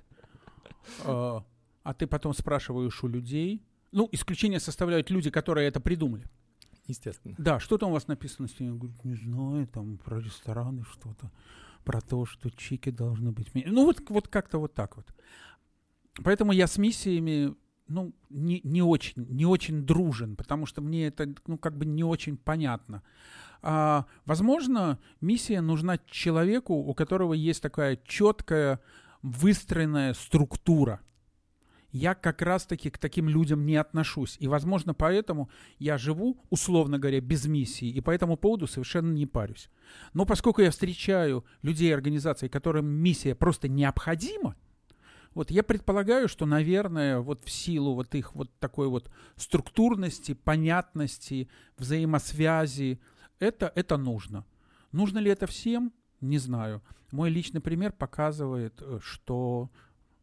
А, а ты потом спрашиваешь у людей. Ну, исключение составляют люди, которые это придумали. Естественно. Да, что там у вас написано? Я говорю, не знаю, там про рестораны что-то, про то, что чеки должны быть. Ну, вот, вот как-то вот так вот. Поэтому я с миссиями, ну, не, не очень, не очень дружен, потому что мне это, ну, как бы не очень понятно. А, возможно, миссия нужна человеку, у которого есть такая четкая, выстроенная структура. Я как раз-таки к таким людям не отношусь. И, возможно, поэтому я живу, условно говоря, без миссии, и по этому поводу совершенно не парюсь. Но поскольку я встречаю людей и организаций, которым миссия просто необходима, вот я предполагаю, что, наверное, вот в силу вот их вот такой вот структурности, понятности, взаимосвязи, это, это нужно. Нужно ли это всем? Не знаю. Мой личный пример показывает, что,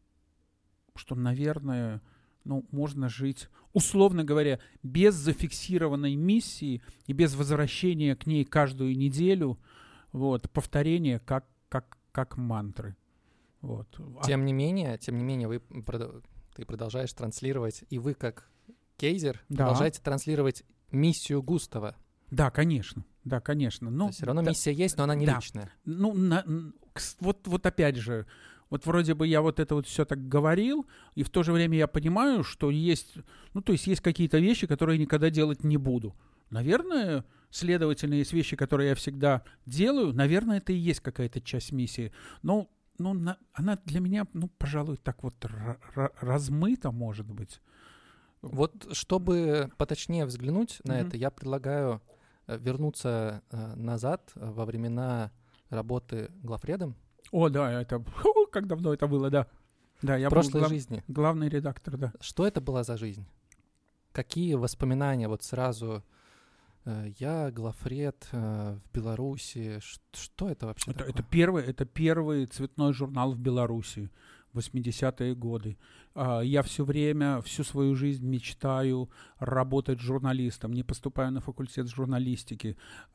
что наверное, ну, можно жить, условно говоря, без зафиксированной миссии и без возвращения к ней каждую неделю, вот, повторение как, как, как мантры. Вот. Тем не менее, тем не менее, вы, ты продолжаешь транслировать, и вы как кейзер да. продолжаете транслировать миссию Густава. Да, конечно. Да, конечно. Но, все равно да, миссия есть, но она не да. личная. Ну, на, вот, вот опять же, вот вроде бы я вот это вот все так говорил, и в то же время я понимаю, что есть, ну, то есть есть какие-то вещи, которые я никогда делать не буду. Наверное, следовательно, есть вещи, которые я всегда делаю. Наверное, это и есть какая-то часть миссии. Но, но на, она для меня, ну, пожалуй, так вот р- р- размыта, может быть. Вот, чтобы поточнее взглянуть на Mm-hmm. это, я предлагаю вернуться э, назад э, во времена работы главредом. О, да, это... Фу, как давно это было, да. Да, я в прошлой был глав... жизни. главный редактор, да. Что это была за жизнь? Какие воспоминания вот сразу? Э, я главред э, в Беларуси. Ш- что это вообще это, такое? это, первый, это первый цветной журнал в Беларуси. восьмидесятые годы. Я все время, всю свою жизнь мечтаю работать журналистом. Не поступаю на факультет журналистики.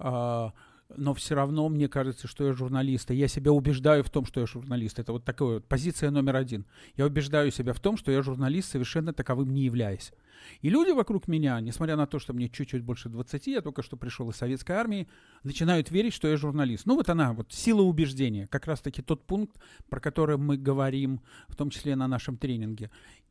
Но все равно мне кажется, что я журналист. И я себя убеждаю в том, что я журналист. Это вот такая вот позиция номер один. Я убеждаю себя в том, что я журналист, совершенно таковым не являясь. И люди вокруг меня, несмотря на то, что мне чуть-чуть больше двадцати, я только что пришел из советской армии, начинают верить, что я журналист. Ну вот она, вот сила убеждения. Как раз-таки тот пункт, про который мы говорим, в том числе на нашем тренинге.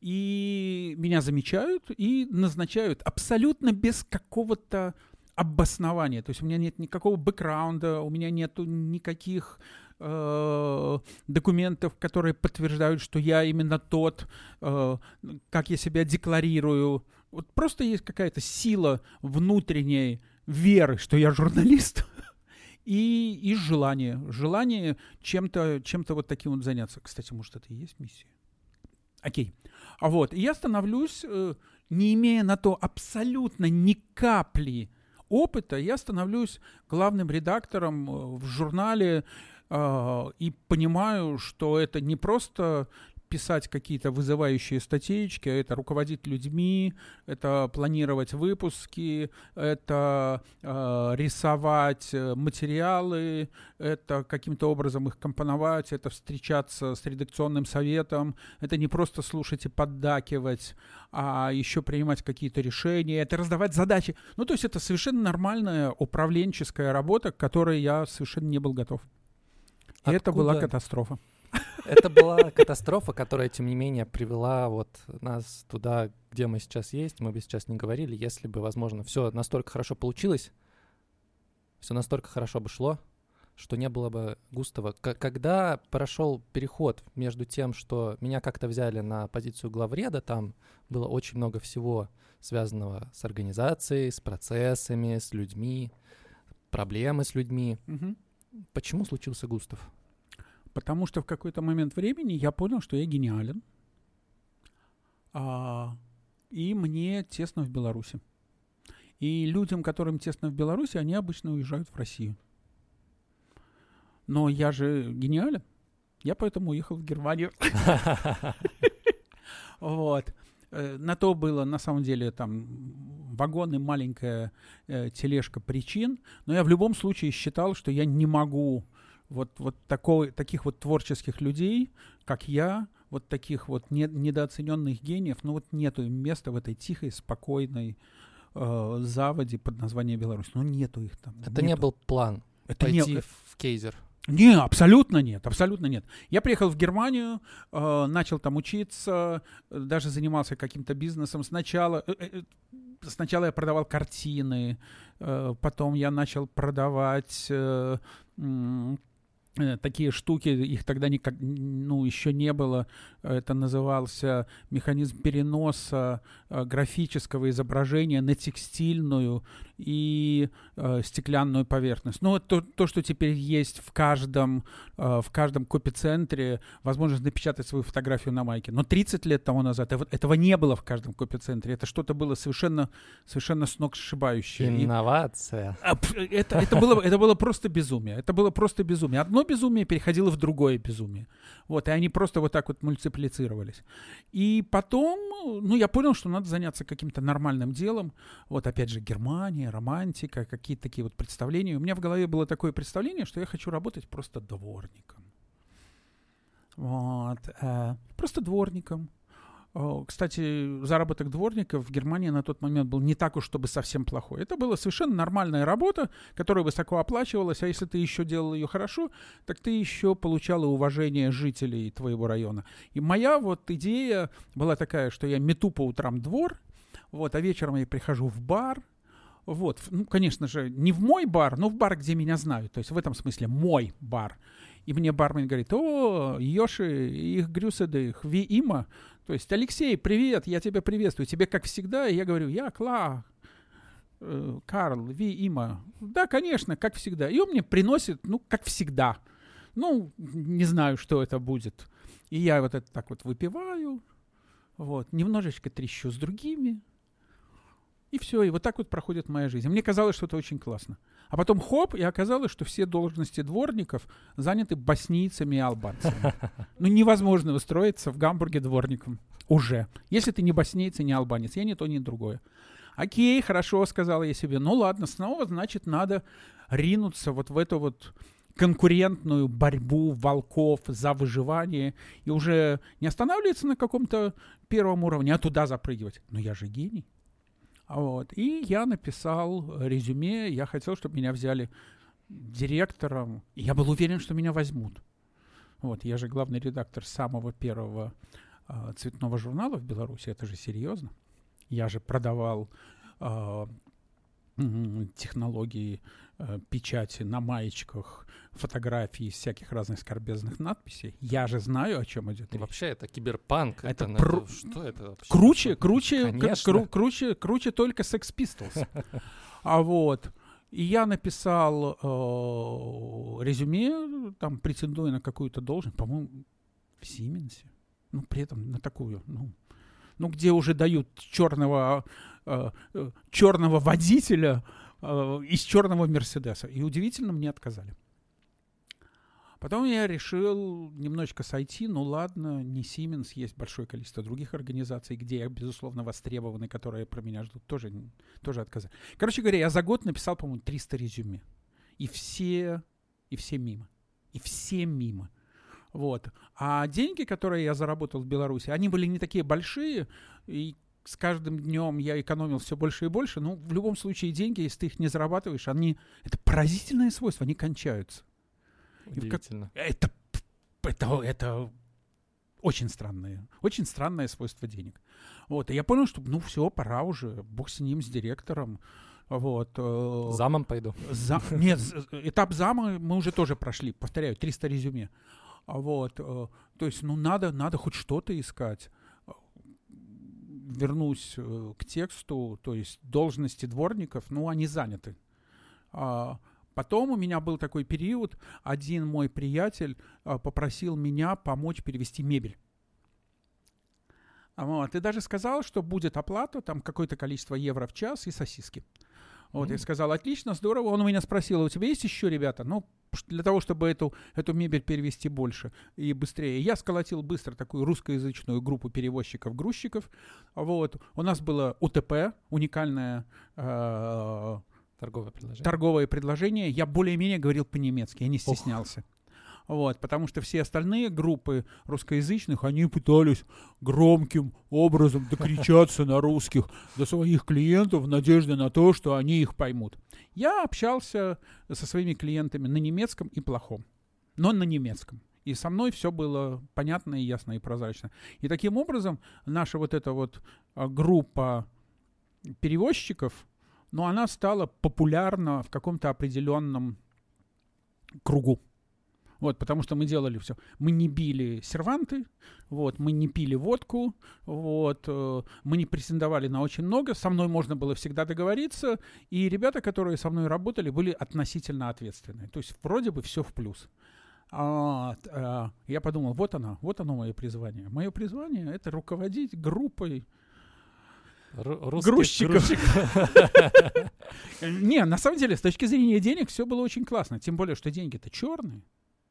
И меня замечают и назначают абсолютно без какого-то обоснования. То есть у меня нет никакого бэкграунда, у меня нет никаких э, документов, которые подтверждают, что я именно тот, э, как я себя декларирую. Вот просто есть какая-то сила внутренней веры, что я журналист, и, и желание. Желание чем-то, чем-то вот таким вот заняться. Кстати, может, это и есть миссия? Окей. А вот, и я становлюсь, э, не имея на то абсолютно ни капли опыта, я становлюсь главным редактором в журнале э, и понимаю, что это не просто писать какие-то вызывающие статейки, а это руководить людьми, это планировать выпуски, это э, рисовать материалы, это каким-то образом их компоновать, это встречаться с редакционным советом, это не просто слушать и поддакивать, а еще принимать какие-то решения, это раздавать задачи. Ну, то есть это совершенно нормальная управленческая работа, к которой я совершенно не был готов. И Откуда? это была катастрофа. Это была катастрофа, которая, тем не менее, привела вот нас туда, где мы сейчас есть. Мы бы сейчас не говорили, если бы, возможно, все настолько хорошо получилось, все настолько хорошо бы шло, что не было бы Густава. К- когда прошел переход между тем, что меня как-то взяли на позицию главреда, там было очень много всего, связанного с организацией, с процессами, с людьми, проблемы с людьми. Угу. Почему случился Густав? Потому что в какой-то момент времени я понял, что я гениален, а, и мне тесно в Беларуси. И людям, которым тесно в Беларуси, они обычно уезжают в Россию. Но я же гениален, я поэтому уехал в Германию. Вот. На то было, на самом деле, там вагон и маленькая тележка причин, но я в любом случае считал, что я не могу Вот, вот такой, таких вот творческих людей, как я, вот таких вот не, недооцененных гениев, ну вот нету им места в этой тихой, спокойной э, заводе под названием Беларусь. Ну нету их там. Это нету. не был план Это пойти не... в кейзер? Не, абсолютно нет, абсолютно нет. Я приехал в Германию, э, начал там учиться, э, даже занимался каким-то бизнесом. Сначала, э, э, сначала я продавал картины, э, потом я начал продавать... Э, э, такие штуки, их тогда никак, ну, еще не было. Это назывался механизм переноса э, графического изображения на текстильную и э, стеклянную поверхность. Ну, вот то, то, что теперь есть в каждом, э, в каждом копицентре, возможность напечатать свою фотографию на майке. Но тридцать лет тому назад этого не было в каждом копицентре. Это что-то было совершенно, совершенно сногсшибающее. Инновация. И, это, это, было, это было просто безумие. Это было просто безумие. Одно одно безумие переходило в другое безумие. Вот, и они просто вот так вот мультиплицировались. И потом, ну, я понял, что надо заняться каким-то нормальным делом. Вот, опять же, Германия, романтика, какие-то такие вот представления. У меня в голове было такое представление, что я хочу работать просто дворником. Вот, э, просто дворником. Кстати, заработок дворника в Германии на тот момент был не так уж, чтобы совсем плохой. Это была совершенно нормальная работа, которая высоко оплачивалась, а если ты еще делал ее хорошо, так ты еще получал и уважение жителей твоего района. И моя вот идея была такая, что я мету по утрам двор, вот, а вечером я прихожу в бар. Вот, ну, конечно же, не в мой бар, но в бар, где меня знают. То есть в этом смысле мой бар. И мне бармен говорит: о, Йоши, их грюседых, ви има. То есть: Алексей, привет, я тебя приветствую. Тебе как всегда? И я говорю: я Кла, э, Карл, ви има. Да, конечно, как всегда. И он мне приносит, ну, как всегда. Ну, не знаю, что это будет. И я вот это так вот выпиваю, вот, немножечко трещу с другими. И все, и вот так вот проходит моя жизнь. Мне казалось, что это очень классно. А потом хоп, и оказалось, что все должности дворников заняты боснийцами и албанцами. Ну, невозможно устроиться в Гамбурге дворником. Уже. Если ты не боснеец и не албанец. Я ни то, ни другое. Окей, хорошо, сказала я себе. Ну ладно, снова, значит, надо ринуться вот в эту вот конкурентную борьбу волков за выживание. И уже не останавливаться на каком-то первом уровне, а туда запрыгивать. Но я же гений. Вот. И я написал резюме, я хотел, чтобы меня взяли директором, и я был уверен, что меня возьмут. Вот. Я же главный редактор самого первого э, цветного журнала в Беларуси, это же серьезно. Я же продавал э, технологии э, печати на маечках, фотографии из всяких разных скорбезных надписей. Я же знаю, о чем идет речь. Вообще это киберпанк. Это, это, про... это что это вообще? Круче, круче, Конечно. кру- круче, круче только Sex Pistols. А вот. И я написал э, резюме, там, претендуя на какую-то должность, по-моему, в Сименсе. Ну, при этом на такую, ну, ну где уже дают черного, э, э, черного водителя э, из черного Мерседеса. И удивительно, мне отказали. Потом я решил немножечко сойти, ну ладно, не Siemens, есть большое количество других организаций, где я, безусловно, востребованный, которые про меня ждут, тоже, тоже отказали. Короче говоря, я за год написал, по-моему, триста резюме. И все, и все мимо. И все мимо. Вот. А деньги, которые я заработал в Беларуси, они были не такие большие, и с каждым днем я экономил все больше и больше. Но в любом случае деньги, если ты их не зарабатываешь, они, это поразительное свойство, они кончаются. Удивительно. Это, это, это очень странное, очень странное свойство денег. Вот, и я понял, что, ну, все, пора уже, бог с ним, с директором. Вот. Замом пойду. За, нет, этап зама мы уже тоже прошли, повторяю, триста резюме. Вот, то есть, ну, надо, надо хоть что-то искать. Вернусь к тексту, то есть должности дворников, ну, они заняты. Потом у меня был такой период, один мой приятель а, попросил меня помочь перевести мебель. Вот, и даже сказал, что будет оплата, там какое-то количество евро в час и сосиски. Вот, mm. я сказал: отлично, здорово. Он у меня спросил: а у тебя есть еще ребята? Ну, для того, чтобы эту, эту мебель перевести больше и быстрее. Я сколотил быстро такую русскоязычную группу перевозчиков-грузчиков. Вот. У нас было УТП, уникальное... Э- Торговое предложение. Торговое предложение. Я более-менее говорил по-немецки, я не стеснялся. Вот, потому что все остальные группы русскоязычных, они пытались громким образом докричаться на русских до своих клиентов в надежде на то, что они их поймут. Я общался со своими клиентами на немецком и плохом, но на немецком. И со мной все было понятно и ясно и прозрачно. И таким образом наша вот эта вот группа перевозчиков, но она стала популярна в каком-то определенном кругу. Вот, потому что мы делали все. Мы не били серванты, вот, мы не пили водку, вот, э, мы не претендовали на очень много, со мной можно было всегда договориться, и ребята, которые со мной работали, были относительно ответственные. То есть вроде бы все в плюс. А, э, я подумал: вот оно, вот оно мое призвание. Мое призвание — это руководить группой грузчиков. Не, на самом деле, с точки зрения денег все было очень классно. Тем более, что деньги-то черные.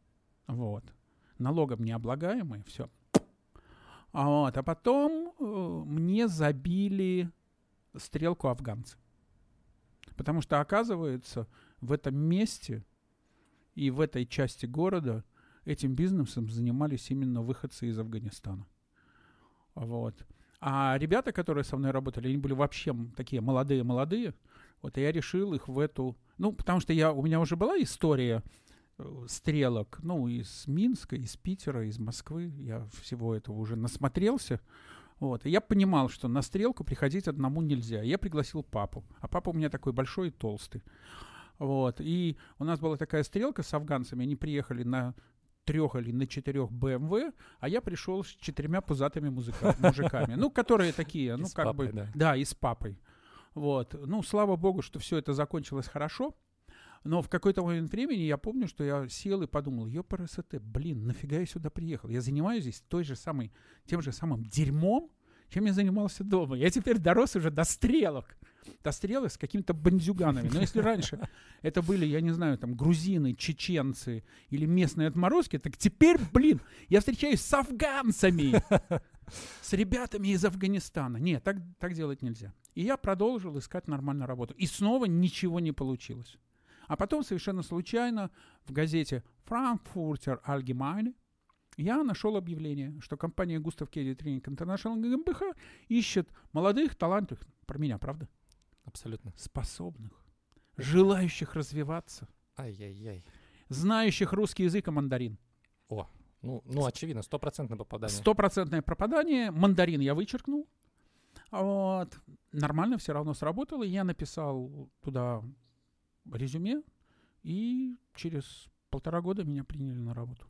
Вот. Налогом не облагаемые, все. А, вот. а потом э, мне забили стрелку афганцы. Потому что, оказывается, в этом месте и в этой части города этим бизнесом занимались именно выходцы из Афганистана. Вот. А ребята, которые со мной работали, они были вообще такие молодые-молодые. Вот, и я решил их в эту... Ну, потому что я, у меня уже была история э, стрелок, ну, из Минска, из Питера, из Москвы. Я всего этого уже насмотрелся. Вот. И я понимал, что на стрелку приходить одному нельзя. Я пригласил папу. А папа у меня такой большой и толстый. Вот. И у нас была такая стрелка с афганцами. Они приехали на трех или на четырех бэ эм вэ, а я пришел с четырьмя пузатыми музыка- мужиками. Ну, которые такие, ну, И с как папой, бы... да. Да, и с папой. Вот. Ну, слава богу, что все это закончилось хорошо. Но в какой-то момент времени я помню, что я сел и подумал, ёпарасоте, блин, нафига я сюда приехал? Я занимаюсь здесь той же самой, тем же самым дерьмом, чем я занимался дома. Я теперь дорос уже до стрелок. До стрелок с какими-то бандюганами. Но если раньше это были, я не знаю, там, грузины, чеченцы или местные отморозки, так теперь, блин, я встречаюсь с афганцами, с ребятами из Афганистана. Нет, так, так делать нельзя. И я продолжил искать нормальную работу. И снова ничего не получилось. А потом совершенно случайно в газете Frankfurter Allgemeine я нашел объявление, что компания Gustav Kedi Training International GmbH ищет молодых, талантливых, про меня, правда? Абсолютно. Способных, желающих развиваться, Ай-яй-яй. знающих русский язык и мандарин. О, ну, ну очевидно, стопроцентное попадание. Стопроцентное пропадание. Мандарин я вычеркнул. Вот. Нормально все равно сработало. Я написал туда резюме, и через полтора года меня приняли на работу.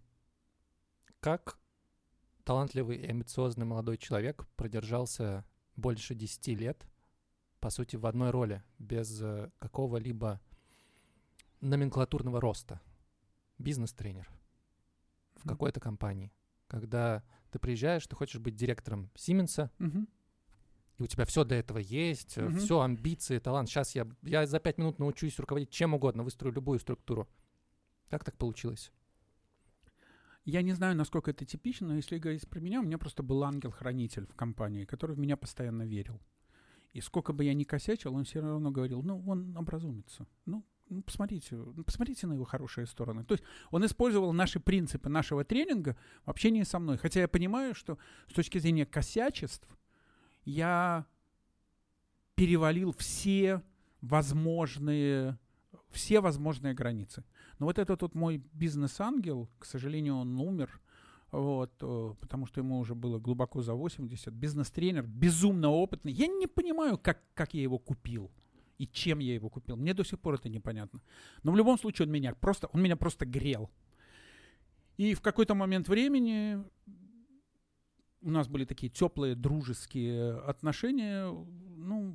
Как талантливый и амбициозный молодой человек продержался больше десяти лет, по сути, в одной роли, без э, какого-либо номенклатурного роста? Бизнес-тренер в Мгм. какой-то компании. Когда ты приезжаешь, ты хочешь быть директором Сименса, Мгм. и у тебя все для этого есть, Мгм. все, амбиции, талант. Сейчас я, я за пять минут научусь руководить чем угодно, выстрою любую структуру. Как так получилось? Я не знаю, насколько это типично, но если говорить про меня, у меня просто был ангел-хранитель в компании, который в меня постоянно верил. И сколько бы я ни косячил, он все равно говорил, ну, он образумится. Ну, ну, посмотрите, ну, посмотрите на его хорошие стороны. То есть он использовал наши принципы нашего тренинга в общении со мной. Хотя я понимаю, что с точки зрения косячеств я перевалил все возможные, все возможные границы. Но вот этот вот мой бизнес-ангел, к сожалению, он умер, вот, э, потому что ему уже было глубоко за восемьдесят. Бизнес-тренер, безумно опытный. Я не понимаю, как, как я его купил и чем я его купил. Мне до сих пор это непонятно. Но в любом случае он меня просто, он меня просто грел. И в какой-то момент времени у нас были такие теплые, дружеские отношения. Ну,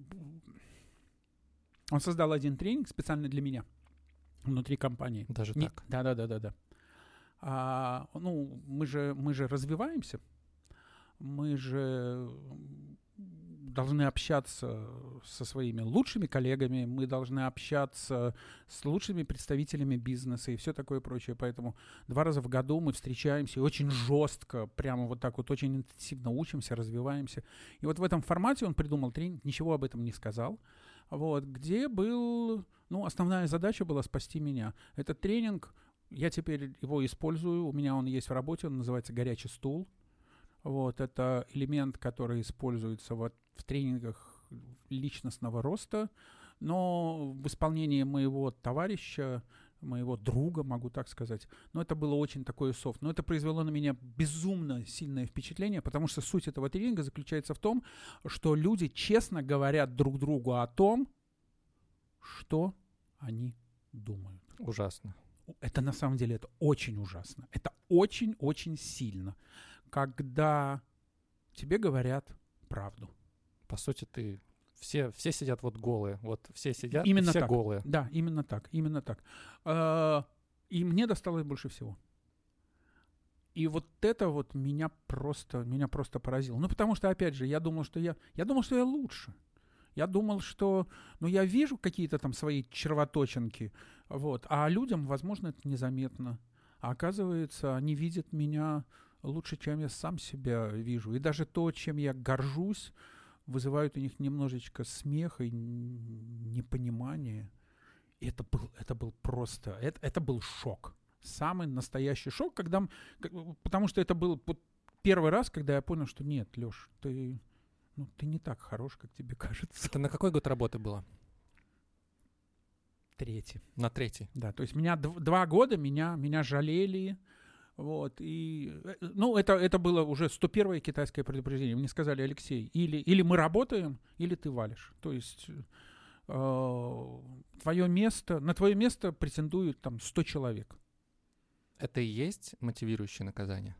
он создал один тренинг специально для меня внутри компании. Даже Не- так? Да, да, да, да, да. А, ну, мы же, мы же развиваемся, мы же должны общаться со своими лучшими коллегами, мы должны общаться с лучшими представителями бизнеса и все такое прочее. Поэтому два раза в году мы встречаемся и очень жестко, прямо вот так вот, очень интенсивно учимся, развиваемся. И вот в этом формате он придумал тренинг, ничего об этом не сказал. Вот, где был, ну, основная задача была спасти меня. Этот тренинг, я теперь его использую, у меня он есть в работе, он называется «Горячий стул». Вот, это элемент, который используется вот в тренингах личностного роста, но в исполнении моего товарища, моего друга, могу так сказать, но это было очень такое софт. Но это произвело на меня безумно сильное впечатление, потому что суть этого тренинга заключается в том, что люди честно говорят друг другу о том, что они думают. Ужасно. Это на самом деле это очень ужасно. Это очень-очень сильно, когда тебе говорят правду. По сути, ты... Все, все сидят вот голые. Вот все сидят, Именно и все так. голые. Да, именно так, именно так. А, И мне досталось больше всего. И вот это вот меня просто, меня просто поразило. Ну, потому что, опять же, я думал, что я, я думал, что я лучше. Я думал, что, ну, я вижу какие-то там свои червоточинки, вот, а людям, возможно, это незаметно. А оказывается, они видят меня лучше, чем я сам себя вижу. И даже то, чем я горжусь, вызывает у них немножечко смеха и непонимания. И это был, это был просто, это, это был шок. Самый настоящий шок, когда, потому что это был вот первый раз, когда я понял, что нет, Лёш, ты, ну, ты не так хорош, как тебе кажется. Это на какой год работы было? Третий. На третий. Да, то есть меня дв- два года меня, меня жалели. Вот, и, ну, это, это было уже сто первое китайское предупреждение. Мне сказали: Алексей, или, или мы работаем, или ты валишь. То есть э, твое место, на твое место претендуют там сто человек. Это и есть мотивирующее наказание?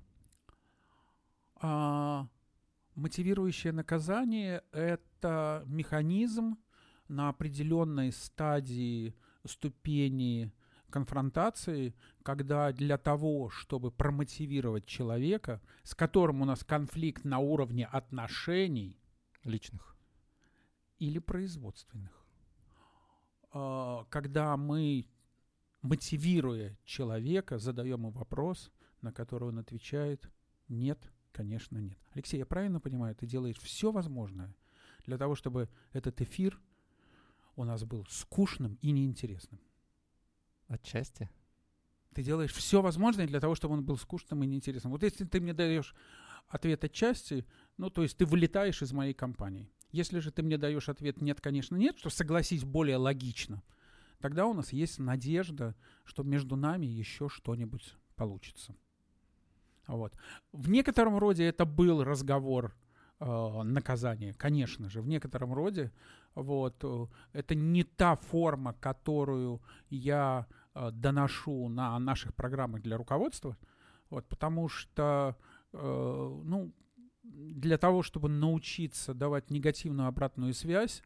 А, мотивирующее наказание — это механизм на определенной стадии, ступени конфронтации, когда для того, чтобы промотивировать человека, с которым у нас конфликт на уровне отношений Личных. или производственных, а, когда мы, мотивируя человека, задаем ему вопрос, на который он отвечает: нет, конечно, нет. Алексей, я правильно понимаю, ты делаешь все возможное для того, чтобы этот эфир у нас был скучным и неинтересным? Отчасти. Ты делаешь все возможное для того, чтобы он был скучным и неинтересным. Вот если ты мне даешь ответ отчасти, ну, то есть ты вылетаешь из моей компании. Если же ты мне даешь ответ «нет, конечно, нет», что, согласись, более логично, тогда у нас есть надежда, что между нами еще что-нибудь получится. Вот. В некотором роде это был разговор э, наказания, конечно же, в некотором роде. Вот, э, это не та форма, которую я э, доношу на наших программах для руководства, вот, потому что э, ну, для того, чтобы научиться давать негативную обратную связь,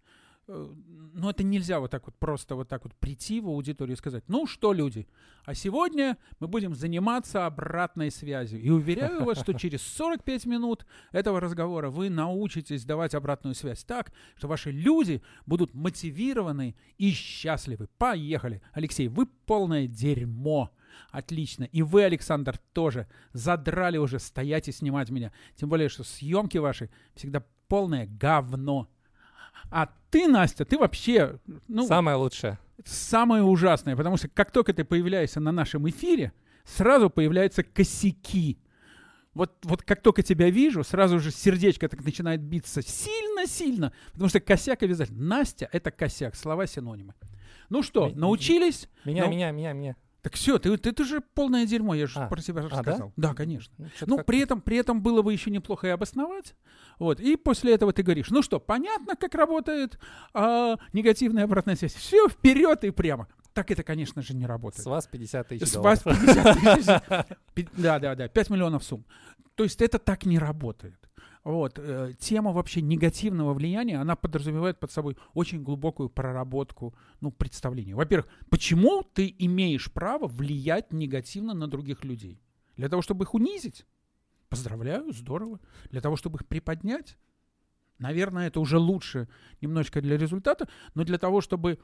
ну, это нельзя вот так вот просто вот так вот прийти в аудиторию и сказать: ну что, люди, а сегодня мы будем заниматься обратной связью. И уверяю вас, что через сорок пять минут этого разговора вы научитесь давать обратную связь так, что ваши люди будут мотивированы и счастливы. Поехали. Алексей, вы полное дерьмо. Отлично. И вы, Александр, тоже задрали уже стоять и снимать меня. Тем более, что съемки ваши всегда полное говно. А ты, Настя, ты вообще... Ну, самое лучшее. Самое ужасное, потому что как только ты появляешься на нашем эфире, сразу появляются косяки. Вот, вот как только тебя вижу, сразу же сердечко так начинает биться сильно-сильно, потому что косяк обязательно. Настя — это косяк, слова-синонимы. Ну что, научились? Меня, ну, меня, меня, меня. Так все, ты, ты, ты же полное дерьмо, я же а, про тебя а, рассказал. Да, да конечно. Ну, ну при, этом, при этом было бы еще неплохо и обосновать. Вот. И после этого ты говоришь: ну что, понятно, как работает а, негативная обратная связь. Все, вперед и прямо. Так это, конечно же, не работает. С вас пятьдесят тысяч С долларов. вас пятьдесят тысяч. Да, да, да, пять миллионов сумм. То есть это так не работает. Вот. Э, тема вообще негативного влияния, она подразумевает под собой очень глубокую проработку, ну, представления. Во-первых, почему ты имеешь право влиять негативно на других людей? Для того, чтобы их унизить? Поздравляю, здорово. Для того, чтобы их приподнять? Наверное, это уже лучше немножечко для результата, но для того, чтобы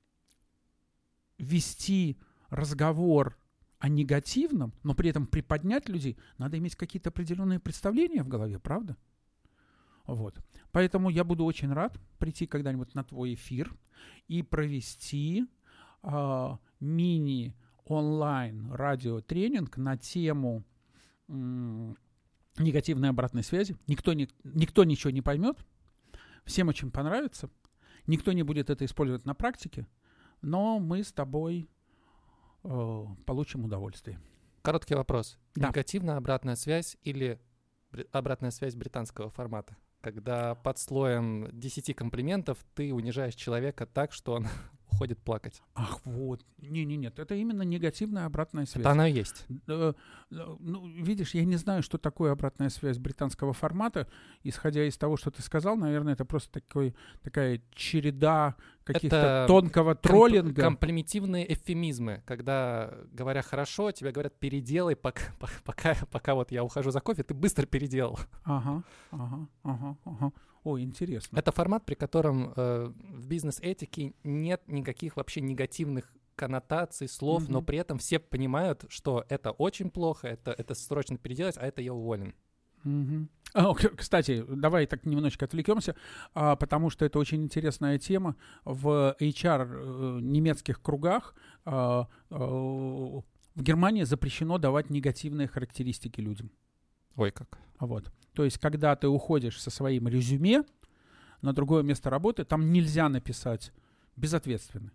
вести разговор о негативном, но при этом приподнять людей, надо иметь какие-то определенные представления в голове, правда? Вот. Поэтому я буду очень рад прийти когда-нибудь на твой эфир и провести э, мини-онлайн радиотренинг на тему м- негативной обратной связи. Никто, не, никто ничего не поймет, всем очень понравится, никто не будет это использовать на практике, но мы с тобой э, получим удовольствие. Короткий вопрос. Да. Негативная обратная связь или бри- обратная связь британского формата? Когда под слоем десяти комплиментов ты унижаешь человека так, что он уходит плакать. Ах, вот. Не-не-нет, это именно негативная обратная связь. Это она и есть. Э, ну, видишь, я не знаю, что такое обратная связь британского формата. Исходя из того, что ты сказал, наверное, это просто такой, такая череда каких-то Это тонкого троллинга. Комплиментивные эвфемизмы, когда, говоря хорошо, тебе говорят: переделай, пока, пока, пока вот я ухожу за кофе, ты быстро переделал. Ага, ага, ага, ага. Ой, интересно. Это формат, при котором э, в бизнес-этике нет никаких вообще негативных коннотаций, слов, Мгм. но при этом все понимают, что это очень плохо, это, это срочно переделать, а это я уволен. Мгм. А, к- Кстати, давай так немножечко отвлекемся, а, потому что это очень интересная тема. В эйч ар э, немецких кругах а, а, в Германии запрещено давать негативные характеристики людям. Ой, как. Вот. То есть, когда ты уходишь со своим резюме на другое место работы, там нельзя написать безответственный,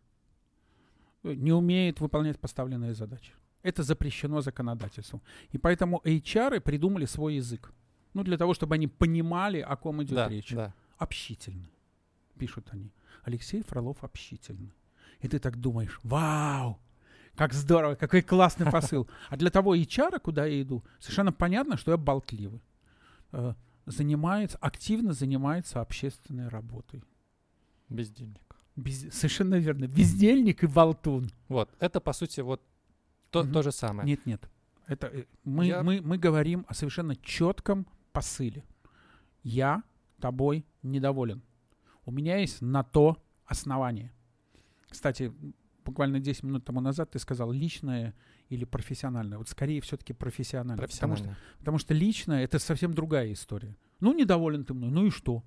не умеет выполнять поставленные задачи. Это запрещено законодательством. И поэтому эйч ар придумали свой язык. Ну, для того, чтобы они понимали, о ком идет Да, речь. да. Общительно, пишут они. Алексей Фролов общительный. И ты так думаешь, вау, как здорово, какой классный посыл. А для того эйч ар, куда я иду, совершенно понятно, что я болтливый. Э, Занимается, активно занимается общественной работой. Бездельник. Без- совершенно верно. Бездельник и болтун. Вот, это, по сути, вот то, Мгм. то же самое. Нет, нет. Это, э, мы, Я- мы, мы говорим о совершенно четком посыле. Я тобой недоволен. У меня есть на то основание. Кстати, буквально десять минут тому назад ты сказал личное или профессиональное. Вот скорее все-таки профессиональное. Потому что, Профессионально. потому что личное — это совсем другая история. Ну, недоволен ты мной, ну и что?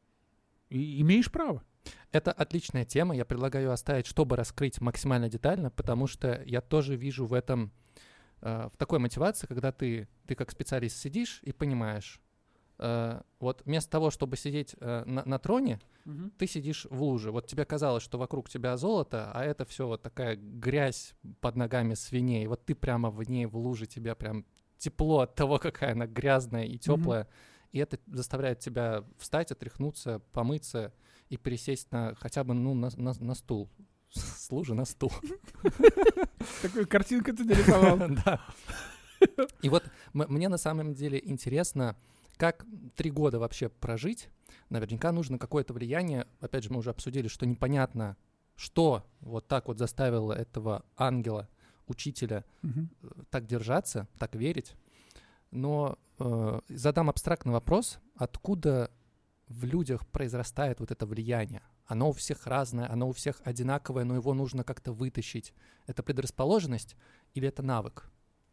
И имеешь право. Это отличная тема, я предлагаю ее оставить, чтобы раскрыть максимально детально, потому что я тоже вижу в этом, э, в такой мотивации, когда ты, ты как специалист сидишь и понимаешь, э, вот вместо того, чтобы сидеть э, на, на троне, ты сидишь в луже. Вот тебе казалось, что вокруг тебя золото, а это все вот такая грязь под ногами свиней. Вот ты прямо в ней, в луже, тебе прям тепло от того, какая она грязная и теплая. И это заставляет тебя встать, отряхнуться, помыться и пересесть на хотя бы ну, на, на, на стул. С лужи на стул. Такую картинку ты нарисовал. Да. И вот м- мне на самом деле интересно, как три года вообще прожить. Наверняка нужно какое-то влияние. Опять же, мы уже обсудили, что непонятно, что вот так вот заставило этого ангела, учителя Мгм. э, так держаться, так верить. Но э, задам абстрактный вопрос, откуда в людях произрастает вот это влияние? Оно у всех разное, оно у всех одинаковое, но его нужно как-то вытащить. Это предрасположенность или это навык?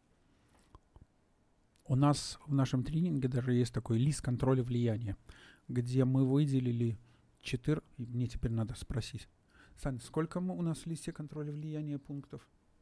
У нас в нашем тренинге даже есть такой лист контроля влияния, где мы выделили четыре... и Мне теперь надо спросить. Сань, сколько мы- у нас в листе контроля влияния пунктов?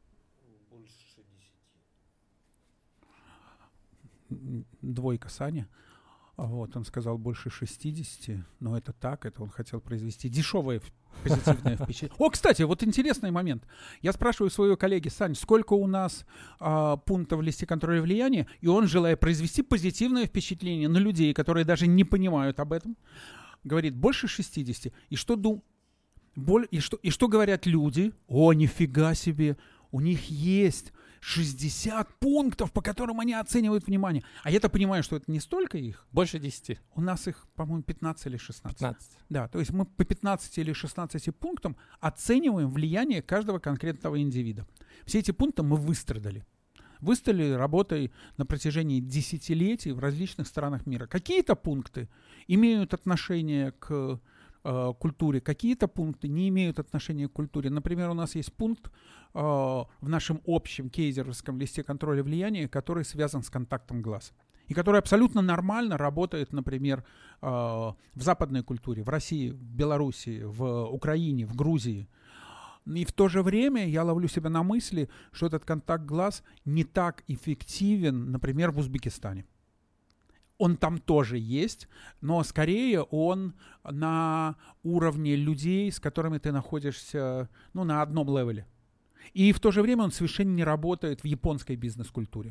М, Двойка Саня. А Вот, он сказал больше шестидесяти, но это так, это он хотел произвести дешевое в- позитивное впечатление. О, кстати, вот интересный момент. Я спрашиваю своего коллеги, Сань, сколько у нас а, пунктов в листе контроля влияния, и он, желая произвести позитивное впечатление на людей, которые даже не понимают об этом, говорит, больше шестидесяти. И что, ду... Боль... и что, и что говорят люди? О, нифига себе, у них есть шестьдесят пунктов, по которым они оценивают внимание. А я-то понимаю, что это не столько их. Больше десяти, У нас их, по-моему, пятнадцать или шестнадцать. пятнадцать. Да, то есть мы по пятнадцати или шестнадцати пунктам оцениваем влияние каждого конкретного индивида. Все эти пункты мы выстрадали. Выстрадали работой на протяжении десятилетий в различных странах мира. Какие-то пункты имеют отношение к э, культуре, какие-то пункты не имеют отношения к культуре. Например, у нас есть пункт э, в нашем общем кейзеровском листе контроля влияния, который связан с контактом глаз. И который абсолютно нормально работает, например, э, в западной культуре, в России, в Белоруссии, в Украине, в Грузии. И в то же время я ловлю себя на мысли, что этот контакт глаз не так эффективен, например, в Узбекистане. Он там тоже есть, но скорее он на уровне людей, с которыми ты находишься, ну, на одном левеле. И в то же время он совершенно не работает в японской бизнес-культуре.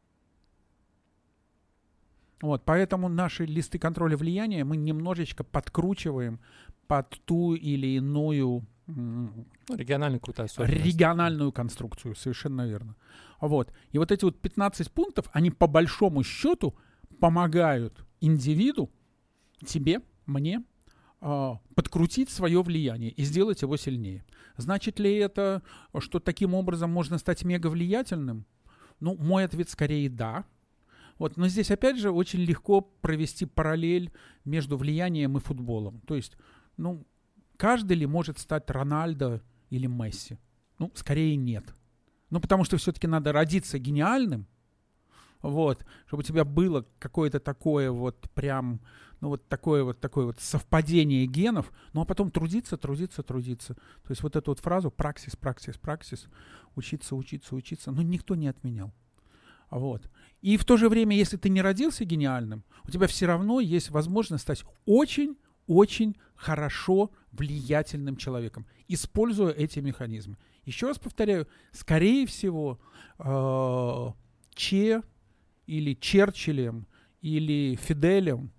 Вот, поэтому наши листы контроля влияния мы немножечко подкручиваем под ту или иную м, Ну, региональную какую-то особенность. региональную конструкцию, совершенно верно. Вот. И вот эти вот пятнадцать пунктов, они по большому счету помогают индивиду, тебе, мне, э, подкрутить свое влияние и сделать его сильнее. Значит ли это, что таким образом можно стать мегавлиятельным? Ну, мой ответ скорее да. Вот. Но здесь, опять же, очень легко провести параллель между влиянием и футболом. То есть, ну, каждый ли может стать Рональдо или Месси? Ну, скорее нет. Ну, потому что все-таки надо родиться гениальным, вот, чтобы у тебя было какое-то такое вот прям, ну, вот такое вот, такое вот совпадение генов, ну, а потом трудиться, трудиться, трудиться. То есть вот эту вот фразу «праксис, праксис, праксис», учиться, учиться, учиться, ну, никто не отменял. Вот. И в то же время, если ты не родился гениальным, у тебя все равно есть возможность стать очень-очень хорошо влиятельным человеком, используя эти механизмы. Еще раз повторяю, скорее всего, э, Че или Черчиллем, или Фиделем,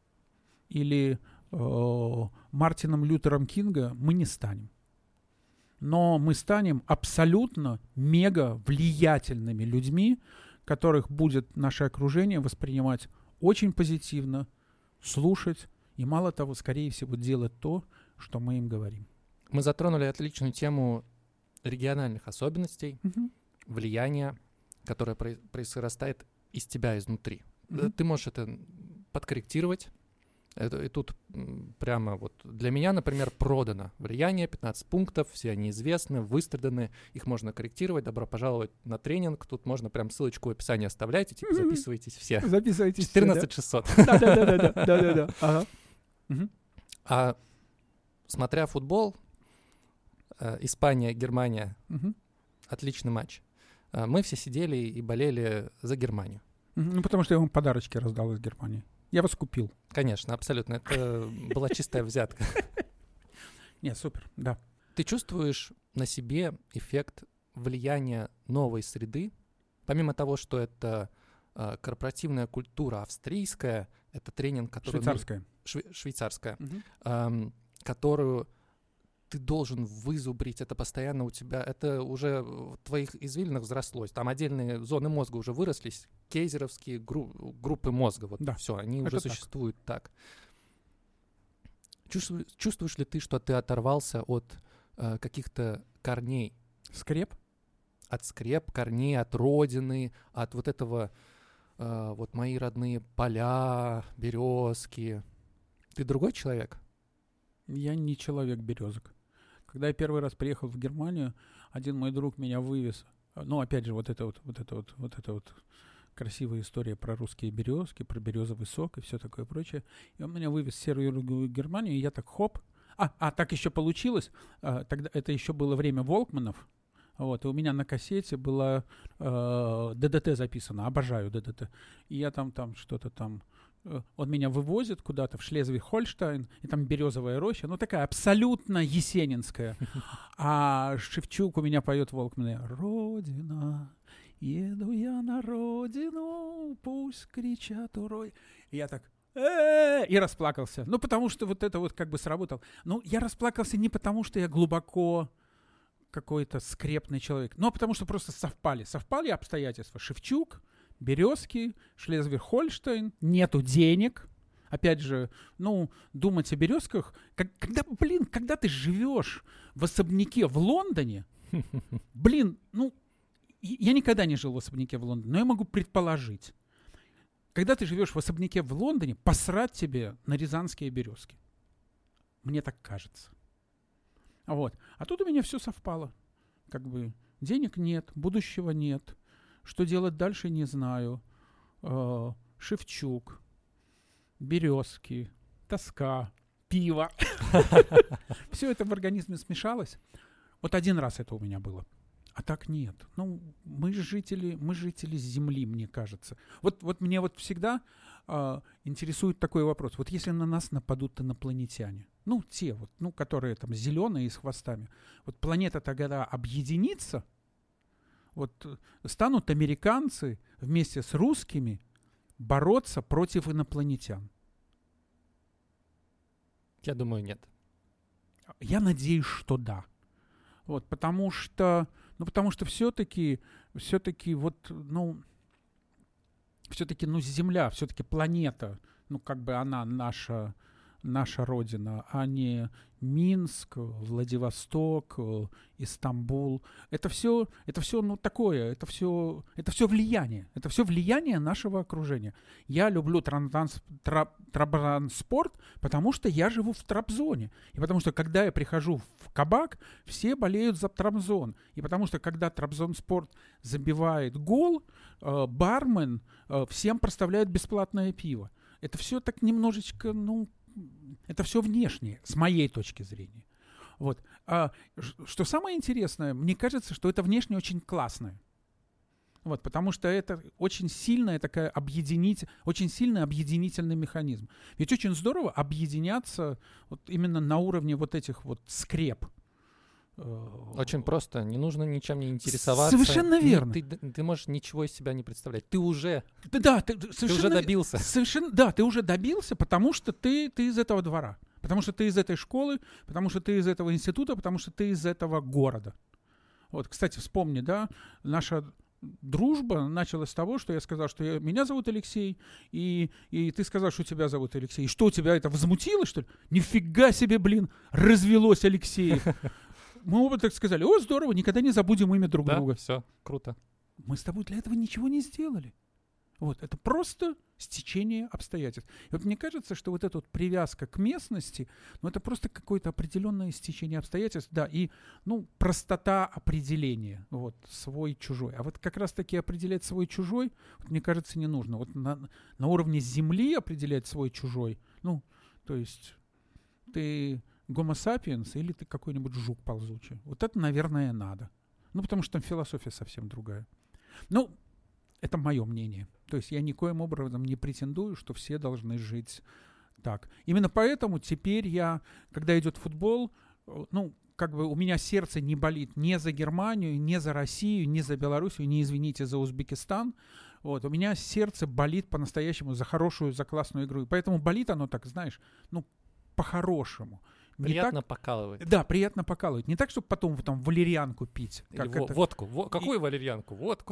или э, Мартином Лютером Кинга мы не станем. Но мы станем абсолютно мега влиятельными людьми, которых будет наше окружение воспринимать очень позитивно, слушать и, мало того, скорее всего, делать то, что мы им говорим. Мы затронули отличную тему региональных особенностей, Угу. влияния, которое про- произрастает из тебя изнутри. Мгм. Ты можешь это подкорректировать. Это, и тут м, прямо вот для меня, например, продано влияние, пятнадцать пунктов, все они известны, выстраданы, их можно корректировать. Добро пожаловать на тренинг. Тут можно прям ссылочку в описании оставляйте, типа Мгм. записывайтесь все. Записывайтесь. четырнадцать шестьсот. Да-да-да. Ага. Мгм. А смотря футбол, э, Испания, Германия, Мгм. отличный матч. Э, Мы все сидели и болели за Германию. Мгм. Ну, потому что я вам подарочки раздал из Германии. Я вас купил. Конечно, абсолютно. Это была чистая взятка. Не, супер, да. Ты чувствуешь на себе эффект влияния новой среды, помимо того, что это э, корпоративная культура австрийская, это тренинг, который... ну, Швейцарская. шве- швейцарская, Мгм. эм, которую ты должен вызубрить, это постоянно у тебя, это уже в твоих извилинах взрослось, там отдельные зоны мозга уже вырослись, кейзеровские гру- группы мозга, вот Да, все, они это уже так. существуют так. Чувствуешь, чувствуешь ли ты, что ты оторвался от э, каких-то корней, Скреп? от скреп, корней, от родины, от вот этого, э, вот мои родные поля, березки? Ты другой человек? Я не человек березок. Когда я первый раз приехал в Германию, один мой друг меня вывез. Ну, опять же, вот это вот, вот это вот, вот это вот красивая история про русские березки, про березовый сок и все такое прочее. И он меня вывез в серую Германию, и я так хоп. А, а так еще получилось. А, тогда это еще было время Волкманов. Вот, и у меня на кассете было э, ДДТ записано. Обожаю ДДТ. И я там, там что-то там... э, Он меня вывозит куда-то в Шлезвиг-Хольштайн, и там березовая роща, ну такая абсолютно есенинская. А Шевчук у меня поет Волкмане: «Родина, еду я на родину, пусть кричат урой». И я так «э-э-э», и расплакался. Ну, потому что вот это вот как бы сработало. Ну, я расплакался не потому, что я глубоко какой-то скрепный человек, но потому что просто совпали. Совпали обстоятельства. Шевчук, березки, Шлезвиг-Хольштайн, нету денег. Опять же, ну, думать о березках, как, когда, блин, когда ты живешь в особняке в Лондоне, блин, ну, и- я никогда не жил в особняке в Лондоне, но я могу предположить, когда ты живешь в особняке в Лондоне, посрать тебе на рязанские березки. Мне так кажется. Вот. А тут у меня все совпало. Как бы денег нет, будущего нет. Что делать дальше, не знаю. Э, Шевчук, березки, тоска, пиво. Все это в организме смешалось. Вот один раз это у меня было. А так нет. Ну, мы жители, мы жители Земли, мне кажется. Вот, вот мне вот всегда э, интересует такой вопрос. Вот если на нас нападут инопланетяне, ну, те вот, ну, которые там зеленые и с хвостами, вот планета тогда объединится, вот э, станут американцы вместе с русскими бороться против инопланетян. Я думаю, нет. Я надеюсь, что да. Вот, потому что, ну, потому что все-таки, все-таки вот, ну, все-таки, ну, Земля, все-таки планета, ну, как бы она наша, наша родина, а не Минск, Владивосток, Истамбул. Это все, это все, ну, такое, это все, это все влияние. Это все влияние нашего окружения. Я люблю транс, трап, транспорт, потому что я живу в Трабзоне. И потому что, когда я прихожу в кабак, все болеют за Трабзон. И потому что, когда Трабзонспорт забивает гол, э, бармен э, всем проставляет бесплатное пиво. Это все так немножечко, ну, это все внешнее, с моей точки зрения. Вот. А, что самое интересное, мне кажется, что это внешне очень классное. Вот, потому что это очень сильная такая объединитель, очень сильный объединительный механизм. Ведь очень здорово объединяться вот именно на уровне вот этих вот скреп. Очень просто, не нужно ничем не интересоваться. Совершенно верно. Ты, ты можешь ничего из себя не представлять. Ты уже, да, да, ты, ты уже добился. Совершенно, да, ты уже добился, потому что ты, ты из этого двора, потому что ты из этой школы, потому что ты из этого института, потому что ты из этого города. Вот, кстати, вспомни, да, наша дружба началась с того, что я сказал, что я, меня зовут Алексей, и, и ты сказал, что тебя зовут Алексей. И что, тебя это возмутило, что ли? Нифига себе, блин, развелось Алексей. Мы оба так сказали: о, здорово, никогда не забудем имя друг да, друга. Все, круто. Мы с тобой для этого ничего не сделали. Вот, это просто стечение обстоятельств. И вот мне кажется, что вот эта вот привязка к местности, ну, это просто какое-то определенное стечение обстоятельств, да, и, ну, простота определения, вот, свой-чужой. А вот как раз-таки определять свой-чужой, вот, мне кажется, не нужно. Вот на, на уровне земли определять свой-чужой, ну, то есть ты гомо сапиенс или ты какой-нибудь жук ползучий. Вот это, наверное, надо. Ну, потому что там философия совсем другая. Ну, это мое мнение. То есть я никоим образом не претендую, что все должны жить так. Именно поэтому теперь я, когда идет футбол, ну, как бы у меня сердце не болит ни за Германию, ни за Россию, ни за Белоруссию, ни, извините, за Узбекистан. Вот. У меня сердце болит по-настоящему за хорошую, за классную игру. И поэтому болит оно так, знаешь, ну, по-хорошему. Не приятно так, покалывать. Да, приятно покалывать. Не так, чтобы потом там валерьянку пить. Или во- водку. Во- какую И... валерьянку? Водку?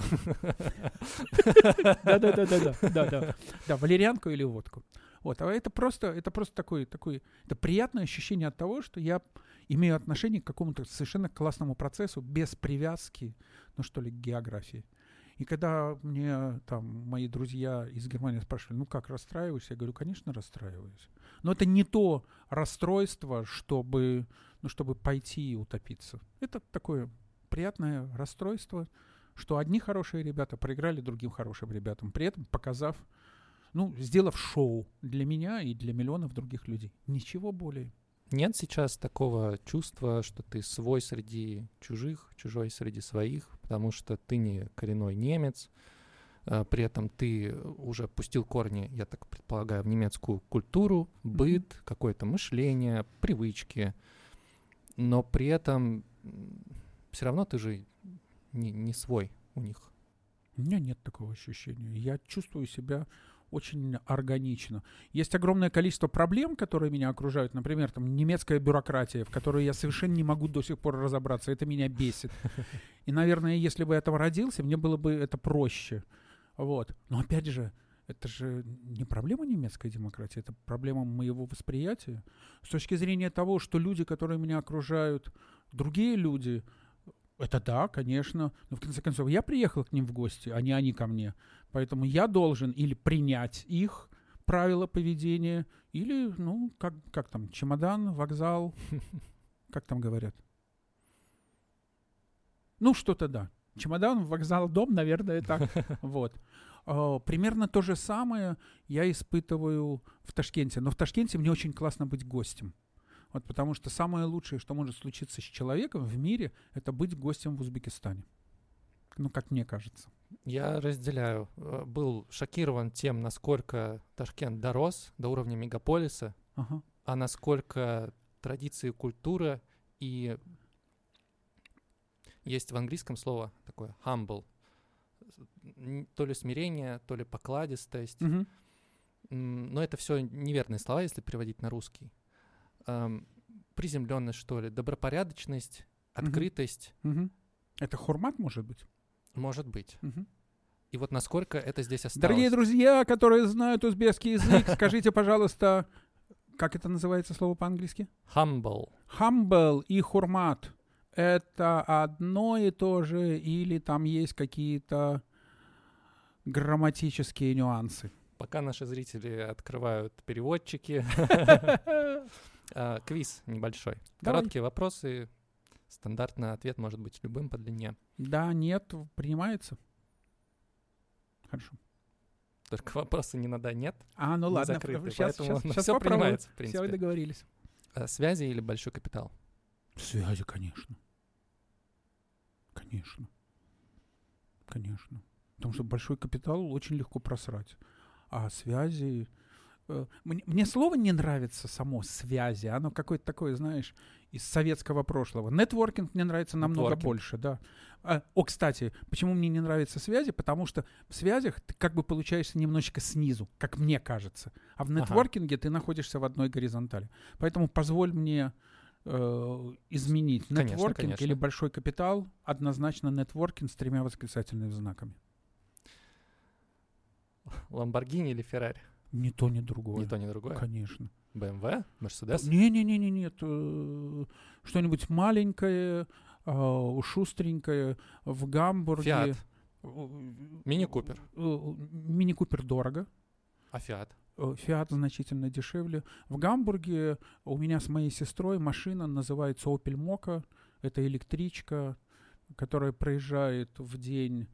Да-да-да-да. Да, валерьянку или водку. Вот, а это просто, это просто такое, такое, это приятное ощущение от того, что я имею отношение к какому-то совершенно классному процессу без привязки, ну что ли, к географии. И когда мне там мои друзья из Германии спрашивали, ну как, расстраиваешься? Я говорю, конечно, расстраиваюсь. Но это не то расстройство, чтобы, ну, чтобы пойти и утопиться. Это такое приятное расстройство, что одни хорошие ребята проиграли другим хорошим ребятам, при этом показав, ну, сделав шоу для меня и для миллионов других людей. Ничего более. Нет сейчас такого чувства, что ты свой среди чужих, чужой среди своих, потому что ты не коренной немец, а при этом ты уже пустил корни, я так предполагаю, в немецкую культуру, быт, mm-hmm. какое-то мышление, привычки, но при этом все равно ты же не, не свой у них. У меня нет такого ощущения. Я чувствую себя очень органично. Есть огромное количество проблем, которые меня окружают. Например, там немецкая бюрократия, в которой я совершенно не могу до сих пор разобраться. Это меня бесит. И, наверное, если бы я там родился, мне было бы это проще. Вот. Но опять же, это же не проблема немецкой демократии, это проблема моего восприятия. С точки зрения того, что люди, которые меня окружают, другие люди, это да, конечно. Но в конце концов, я приехал к ним в гости, а не они ко мне. Поэтому я должен или принять их правила поведения, или, ну, как, как там, чемодан, вокзал, как там говорят? Ну, что-то да. Чемодан, вокзал, дом, наверное, так. Вот. Примерно то же самое я испытываю в Ташкенте. Но в Ташкенте мне очень классно быть гостем. Вот, потому что самое лучшее, что может случиться с человеком в мире, это быть гостем в Узбекистане. Ну, как мне кажется. Я разделяю. Был шокирован тем, насколько Ташкент дорос до уровня мегаполиса, ага. а насколько традиции, культура и есть в английском слово такое humble. То ли смирение, то ли покладистость. Угу. Но это все неверные слова, если переводить на русский. Эм, приземленность, что ли, добропорядочность, открытость. Угу. Это хурмат, может быть? Может быть. Угу. И вот насколько это здесь осталось. Дорогие друзья, которые знают узбекский язык, скажите, пожалуйста, Как это называется слово по-английски? Humble. Humble и хурмат — это одно и то же, или там есть какие-то грамматические нюансы? Пока наши зрители открывают переводчики, квиз небольшой. Короткие вопросы, стандартный ответ может быть любым по длине. Да, нет, принимается. Хорошо. Только вопросы не надо, нет. А, ну не ладно, закрыты, сейчас, поэтому сейчас, сейчас все попробую. принимается, в принципе. Все, договорились. А, связи или большой капитал? Связи, конечно. Конечно. Конечно. Потому что большой капитал очень легко просрать. А связи... Э, мне, мне слово не нравится само, связи. Оно какое-то такое, знаешь, из советского прошлого. Нетворкинг мне нравится намного Нетворкинг. больше, да. А, о, кстати, почему мне не нравятся связи? Потому что в связях ты как бы получаешься немножечко снизу, как мне кажется. А в нетворкинге ага. ты находишься в одной горизонтали. Поэтому позволь мне э, изменить. Конечно, нетворкинг конечно. или большой капитал, однозначно нетворкинг с тремя восклицательными знаками. Ламборгини или Феррари? Ни то, ни другое. Ни то, ни другое? Конечно. бэ эм вэ? Мерседес? Не-не-не, нет. Что-нибудь маленькое, шустренькое в Гамбурге. Фиат. Мини-купер. Мини-купер дорого. А Фиат? Фиат значительно дешевле. В Гамбурге у меня с моей сестрой машина называется Opel Mokka. Это электричка, которая проезжает в день...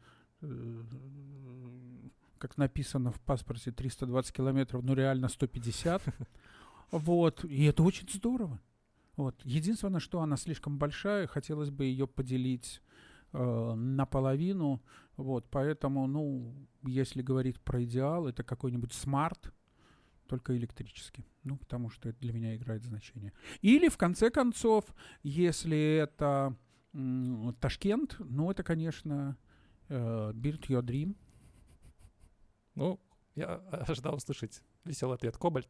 как написано в паспорте, триста двадцать километров, но реально сто пятьдесят. Вот. И это очень здорово. Вот. Единственное, что она слишком большая, хотелось бы ее поделить э, наполовину. Вот. Поэтому, ну, если говорить про идеал, это какой-нибудь смарт, только электрический. Ну, потому что это для меня играет значение. Или, в конце концов, если это м, Ташкент, ну, это, конечно, э, Build Your Dream. Ну, я ожидал услышать веселый ответ. Кобальт.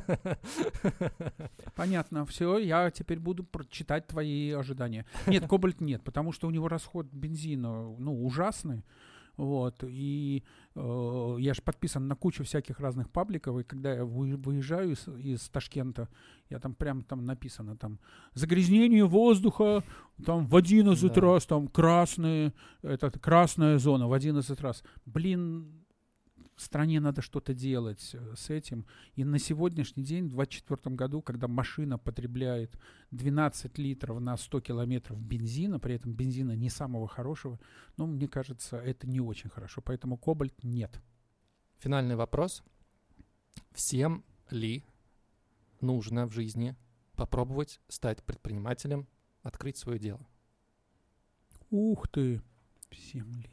Понятно. Все, я теперь буду читать твои ожидания. Нет, Кобальт нет, потому что у него расход бензина, ну, ужасный. Вот. И э, я же подписан на кучу всяких разных пабликов, и когда я выезжаю из, из Ташкента, я там прям там написано, там, загрязнение воздуха, там, в одиннадцать да. раз, там, красные, это, красная зона в одиннадцать раз. Блин... В стране надо что-то делать с этим. И на сегодняшний день, в двадцать четвёртом году, когда машина потребляет двенадцать литров на сто километров бензина, при этом бензина не самого хорошего, ну, мне кажется, это не очень хорошо. Поэтому Кобальт нет. Финальный вопрос. Всем ли нужно в жизни попробовать стать предпринимателем, открыть свое дело? Ух ты! Всем ли?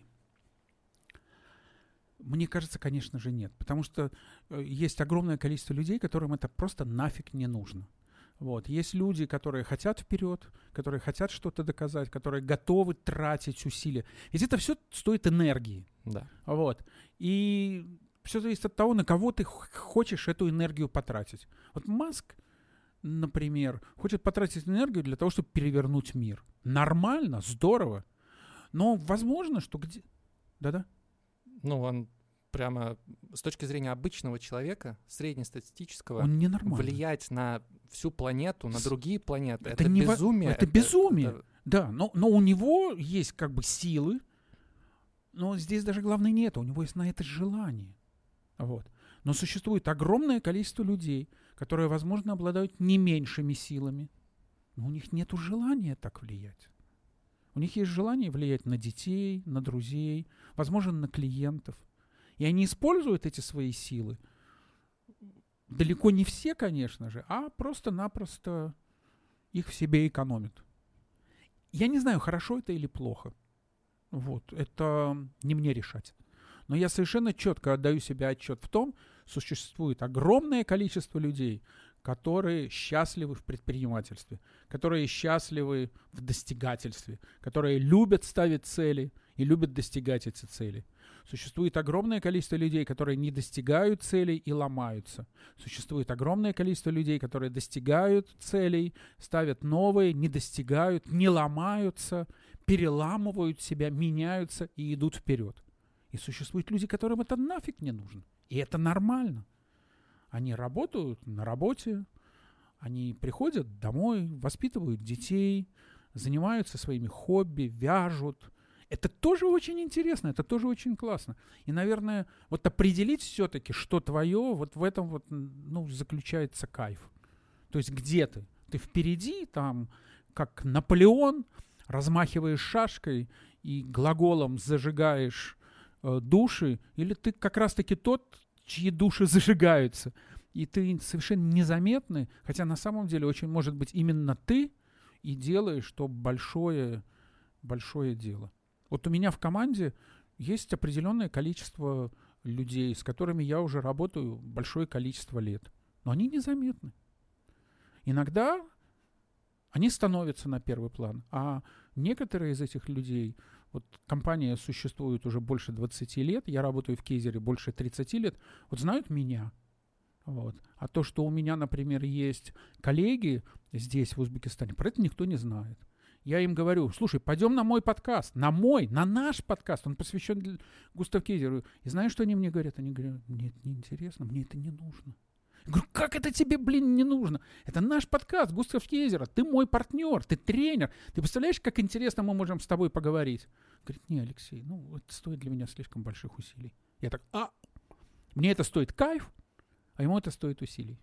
Мне кажется, конечно же, нет. Потому что э, есть огромное количество людей, которым это просто нафиг не нужно. Вот. Есть люди, которые хотят вперед, которые хотят что-то доказать, которые готовы тратить усилия. Ведь это все стоит энергии. Да. Вот. И все зависит от того, на кого ты хочешь эту энергию потратить. Вот Маск, например, хочет потратить энергию для того, чтобы перевернуть мир. Нормально, здорово. Но возможно, что где... Да-да? Ну, он прямо с точки зрения обычного человека, среднестатистического, он ненормальный. Влиять на всю планету, на другие планеты, это, это безумие. Это, это безумие, это... да. Но, но у него есть как бы силы, но здесь даже главное не это, у него есть на это желание. Вот. Но существует огромное количество людей, которые, возможно, обладают не меньшими силами, но у них нет желания так влиять. У них есть желание влиять на детей, на друзей, возможно, на клиентов. И они используют эти свои силы. Далеко не все, конечно же, а просто-напросто их в себе экономят. Я не знаю, хорошо это или плохо. Вот. Это не мне решать. Но я совершенно четко отдаю себе отчет в том, что существует огромное количество людей, которые счастливы в предпринимательстве, которые счастливы в достигательстве, которые любят ставить цели и любят достигать эти цели. Существует огромное количество людей, которые не достигают целей и ломаются. Существует огромное количество людей, которые достигают целей, ставят новые, не достигают, не ломаются, переламывают себя, меняются и идут вперед. И существуют люди, которым это нафиг не нужно. И это нормально. Они работают на работе, Они приходят домой, воспитывают детей, занимаются своими хобби, вяжут. Это тоже очень интересно, это тоже очень классно. И, наверное, вот определить все-таки, что твое, вот в этом вот, ну, заключается кайф. То есть где ты? Ты впереди, там, как Наполеон, размахиваешь шашкой и глаголом зажигаешь э, души, или ты как раз-таки тот, чьи души зажигаются, и ты совершенно незаметный, хотя на самом деле очень может быть именно ты и делаешь то большое, большое дело. Вот у меня в команде есть определенное количество людей, с которыми я уже работаю большое количество лет, но они незаметны. Иногда они становятся на первый план, а некоторые из этих людей, вот компания существует уже больше двадцати лет, я работаю в Кейзере больше тридцати лет, вот знают меня. Вот. А то, что у меня, например, есть коллеги здесь, в Узбекистане, про это никто не знает. Я им говорю, слушай, пойдем на мой подкаст, на мой, на наш подкаст, он посвящен Густаву Кейзеру. И знаешь, что они мне говорят? Они говорят, мне это неинтересно, мне это не нужно. Я говорю, как это тебе, блин, не нужно? Это наш подкаст, Густав Кейзер, ты мой партнер, ты тренер. Ты представляешь, как интересно мы можем с тобой поговорить? Говорит, не, Алексей, ну, это стоит для меня слишком больших усилий. Я так, а, мне это стоит кайф, а ему это стоит усилий.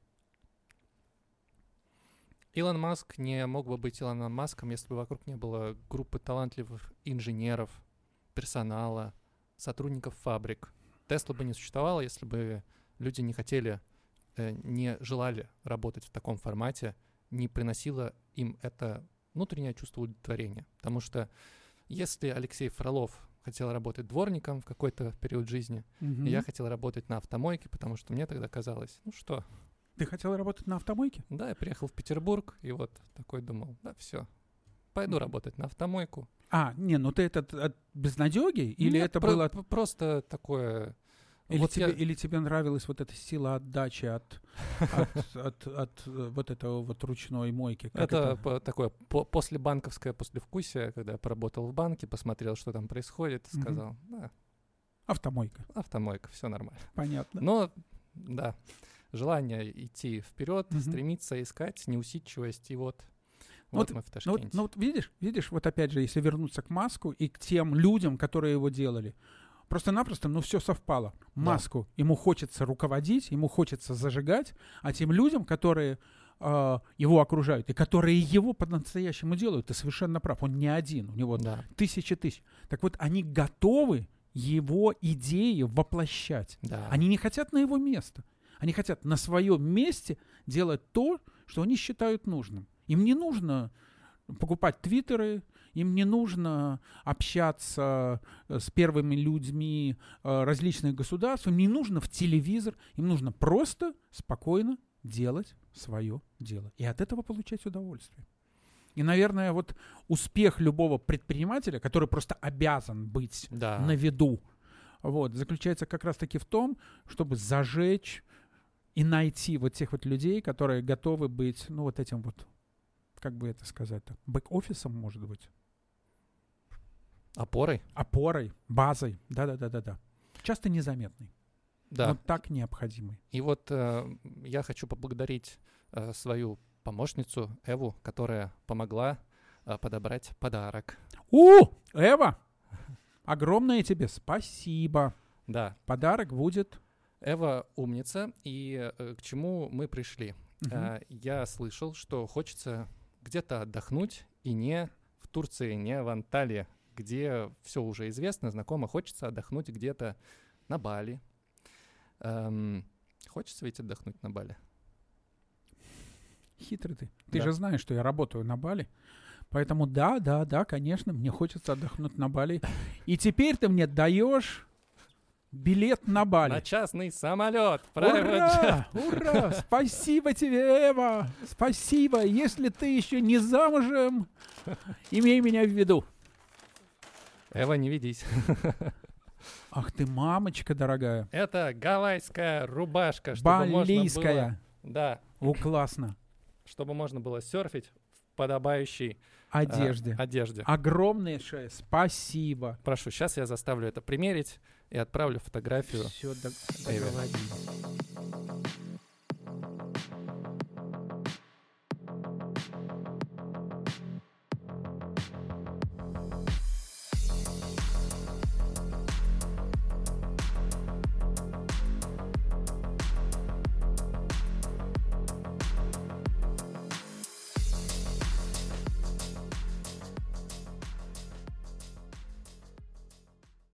Илон Маск не мог бы быть Илоном Маском, если бы вокруг не было группы талантливых инженеров, персонала, сотрудников фабрик. Тесла бы не существовало, если бы люди не хотели, э, не желали работать в таком формате, не приносило им это внутреннее чувство удовлетворения. Потому что если Алексей Фролов хотел работать дворником в какой-то период жизни, Угу. и я хотел работать на автомойке, потому что мне тогда казалось, ну что... Ты хотел работать на автомойке? Да, я приехал в Петербург, и вот такой думал, да, все, пойду работать на автомойку. А, не, ну ты это от, от безнадёги? Или Нет, это про- было... п- просто такое... Или, вот тебе, я- или тебе нравилась вот эта сила отдачи от, от, от, от, э, вот этого вот ручной мойки? Как Это, это? по- такое по- послебанковское послевкусие, когда я поработал в банке, посмотрел, что там происходит, Мгм. сказал, да, Автомойка, автомойка, все нормально. понятно. Но, да, желание идти вперед, Мгм. стремиться, искать, неусидчивость, и вот, Ну вот вот- мы в Ну Ташкенте. вот, ну вот видишь, видишь, вот опять же, если вернуться к Маску и к тем людям, которые его делали, просто-напросто, ну, все совпало. Маску ему хочется руководить, ему хочется зажигать, а тем людям, которые э, его окружают и которые его по-настоящему делают, ты совершенно прав, он не один, у него Да, тысячи тысяч. Так вот, они готовы его идеи воплощать. да. Они не хотят на его место. Они хотят на своем месте делать то, что они считают нужным. Им не нужно покупать твиттеры, им не нужно общаться э, с первыми людьми э, различных государств, им не нужно в телевизор, им нужно просто спокойно делать свое дело. И от этого получать удовольствие. И, наверное, вот успех любого предпринимателя, который просто обязан быть Да. на виду, вот, заключается как раз-таки в том, чтобы зажечь и найти вот тех вот людей, которые готовы быть, ну, вот этим вот, как бы это сказать-то, бэк-офисом, может быть, Опорой? опорой, базой, да-да-да-да-да. Часто незаметной, Да. но так необходимой. И вот э, я хочу поблагодарить э, свою помощницу Эву, которая помогла э, подобрать подарок. У, Эва, огромное тебе спасибо. Да, Подарок будет... Эва умница, и э, к чему мы пришли? Мгм. Э, я слышал, что хочется где-то отдохнуть, и не в Турции, не в Анталии, где все уже известно, знакомо. Хочется отдохнуть где-то на Бали. Эм, хочется ведь отдохнуть на Бали? Хитрый ты. Ты Да. же знаешь, что я работаю на Бали. Поэтому да, да, да, конечно, мне хочется отдохнуть на Бали. И теперь ты мне даешь билет на Бали. На частный самолет! Private jet. Ура! Ура! Спасибо тебе, Эва! Спасибо! Если ты еще не замужем, имей меня в виду. Эва, не ведись. Ах ты, мамочка дорогая. Это гавайская рубашка, чтобы можно было... Балийская. Да, О, классно. чтобы можно было серфить в подобающей э, Одежде. одежде. Огромнейшее спасибо. Прошу, сейчас я заставлю это примерить и отправлю фотографию. Все, Эве. договорились.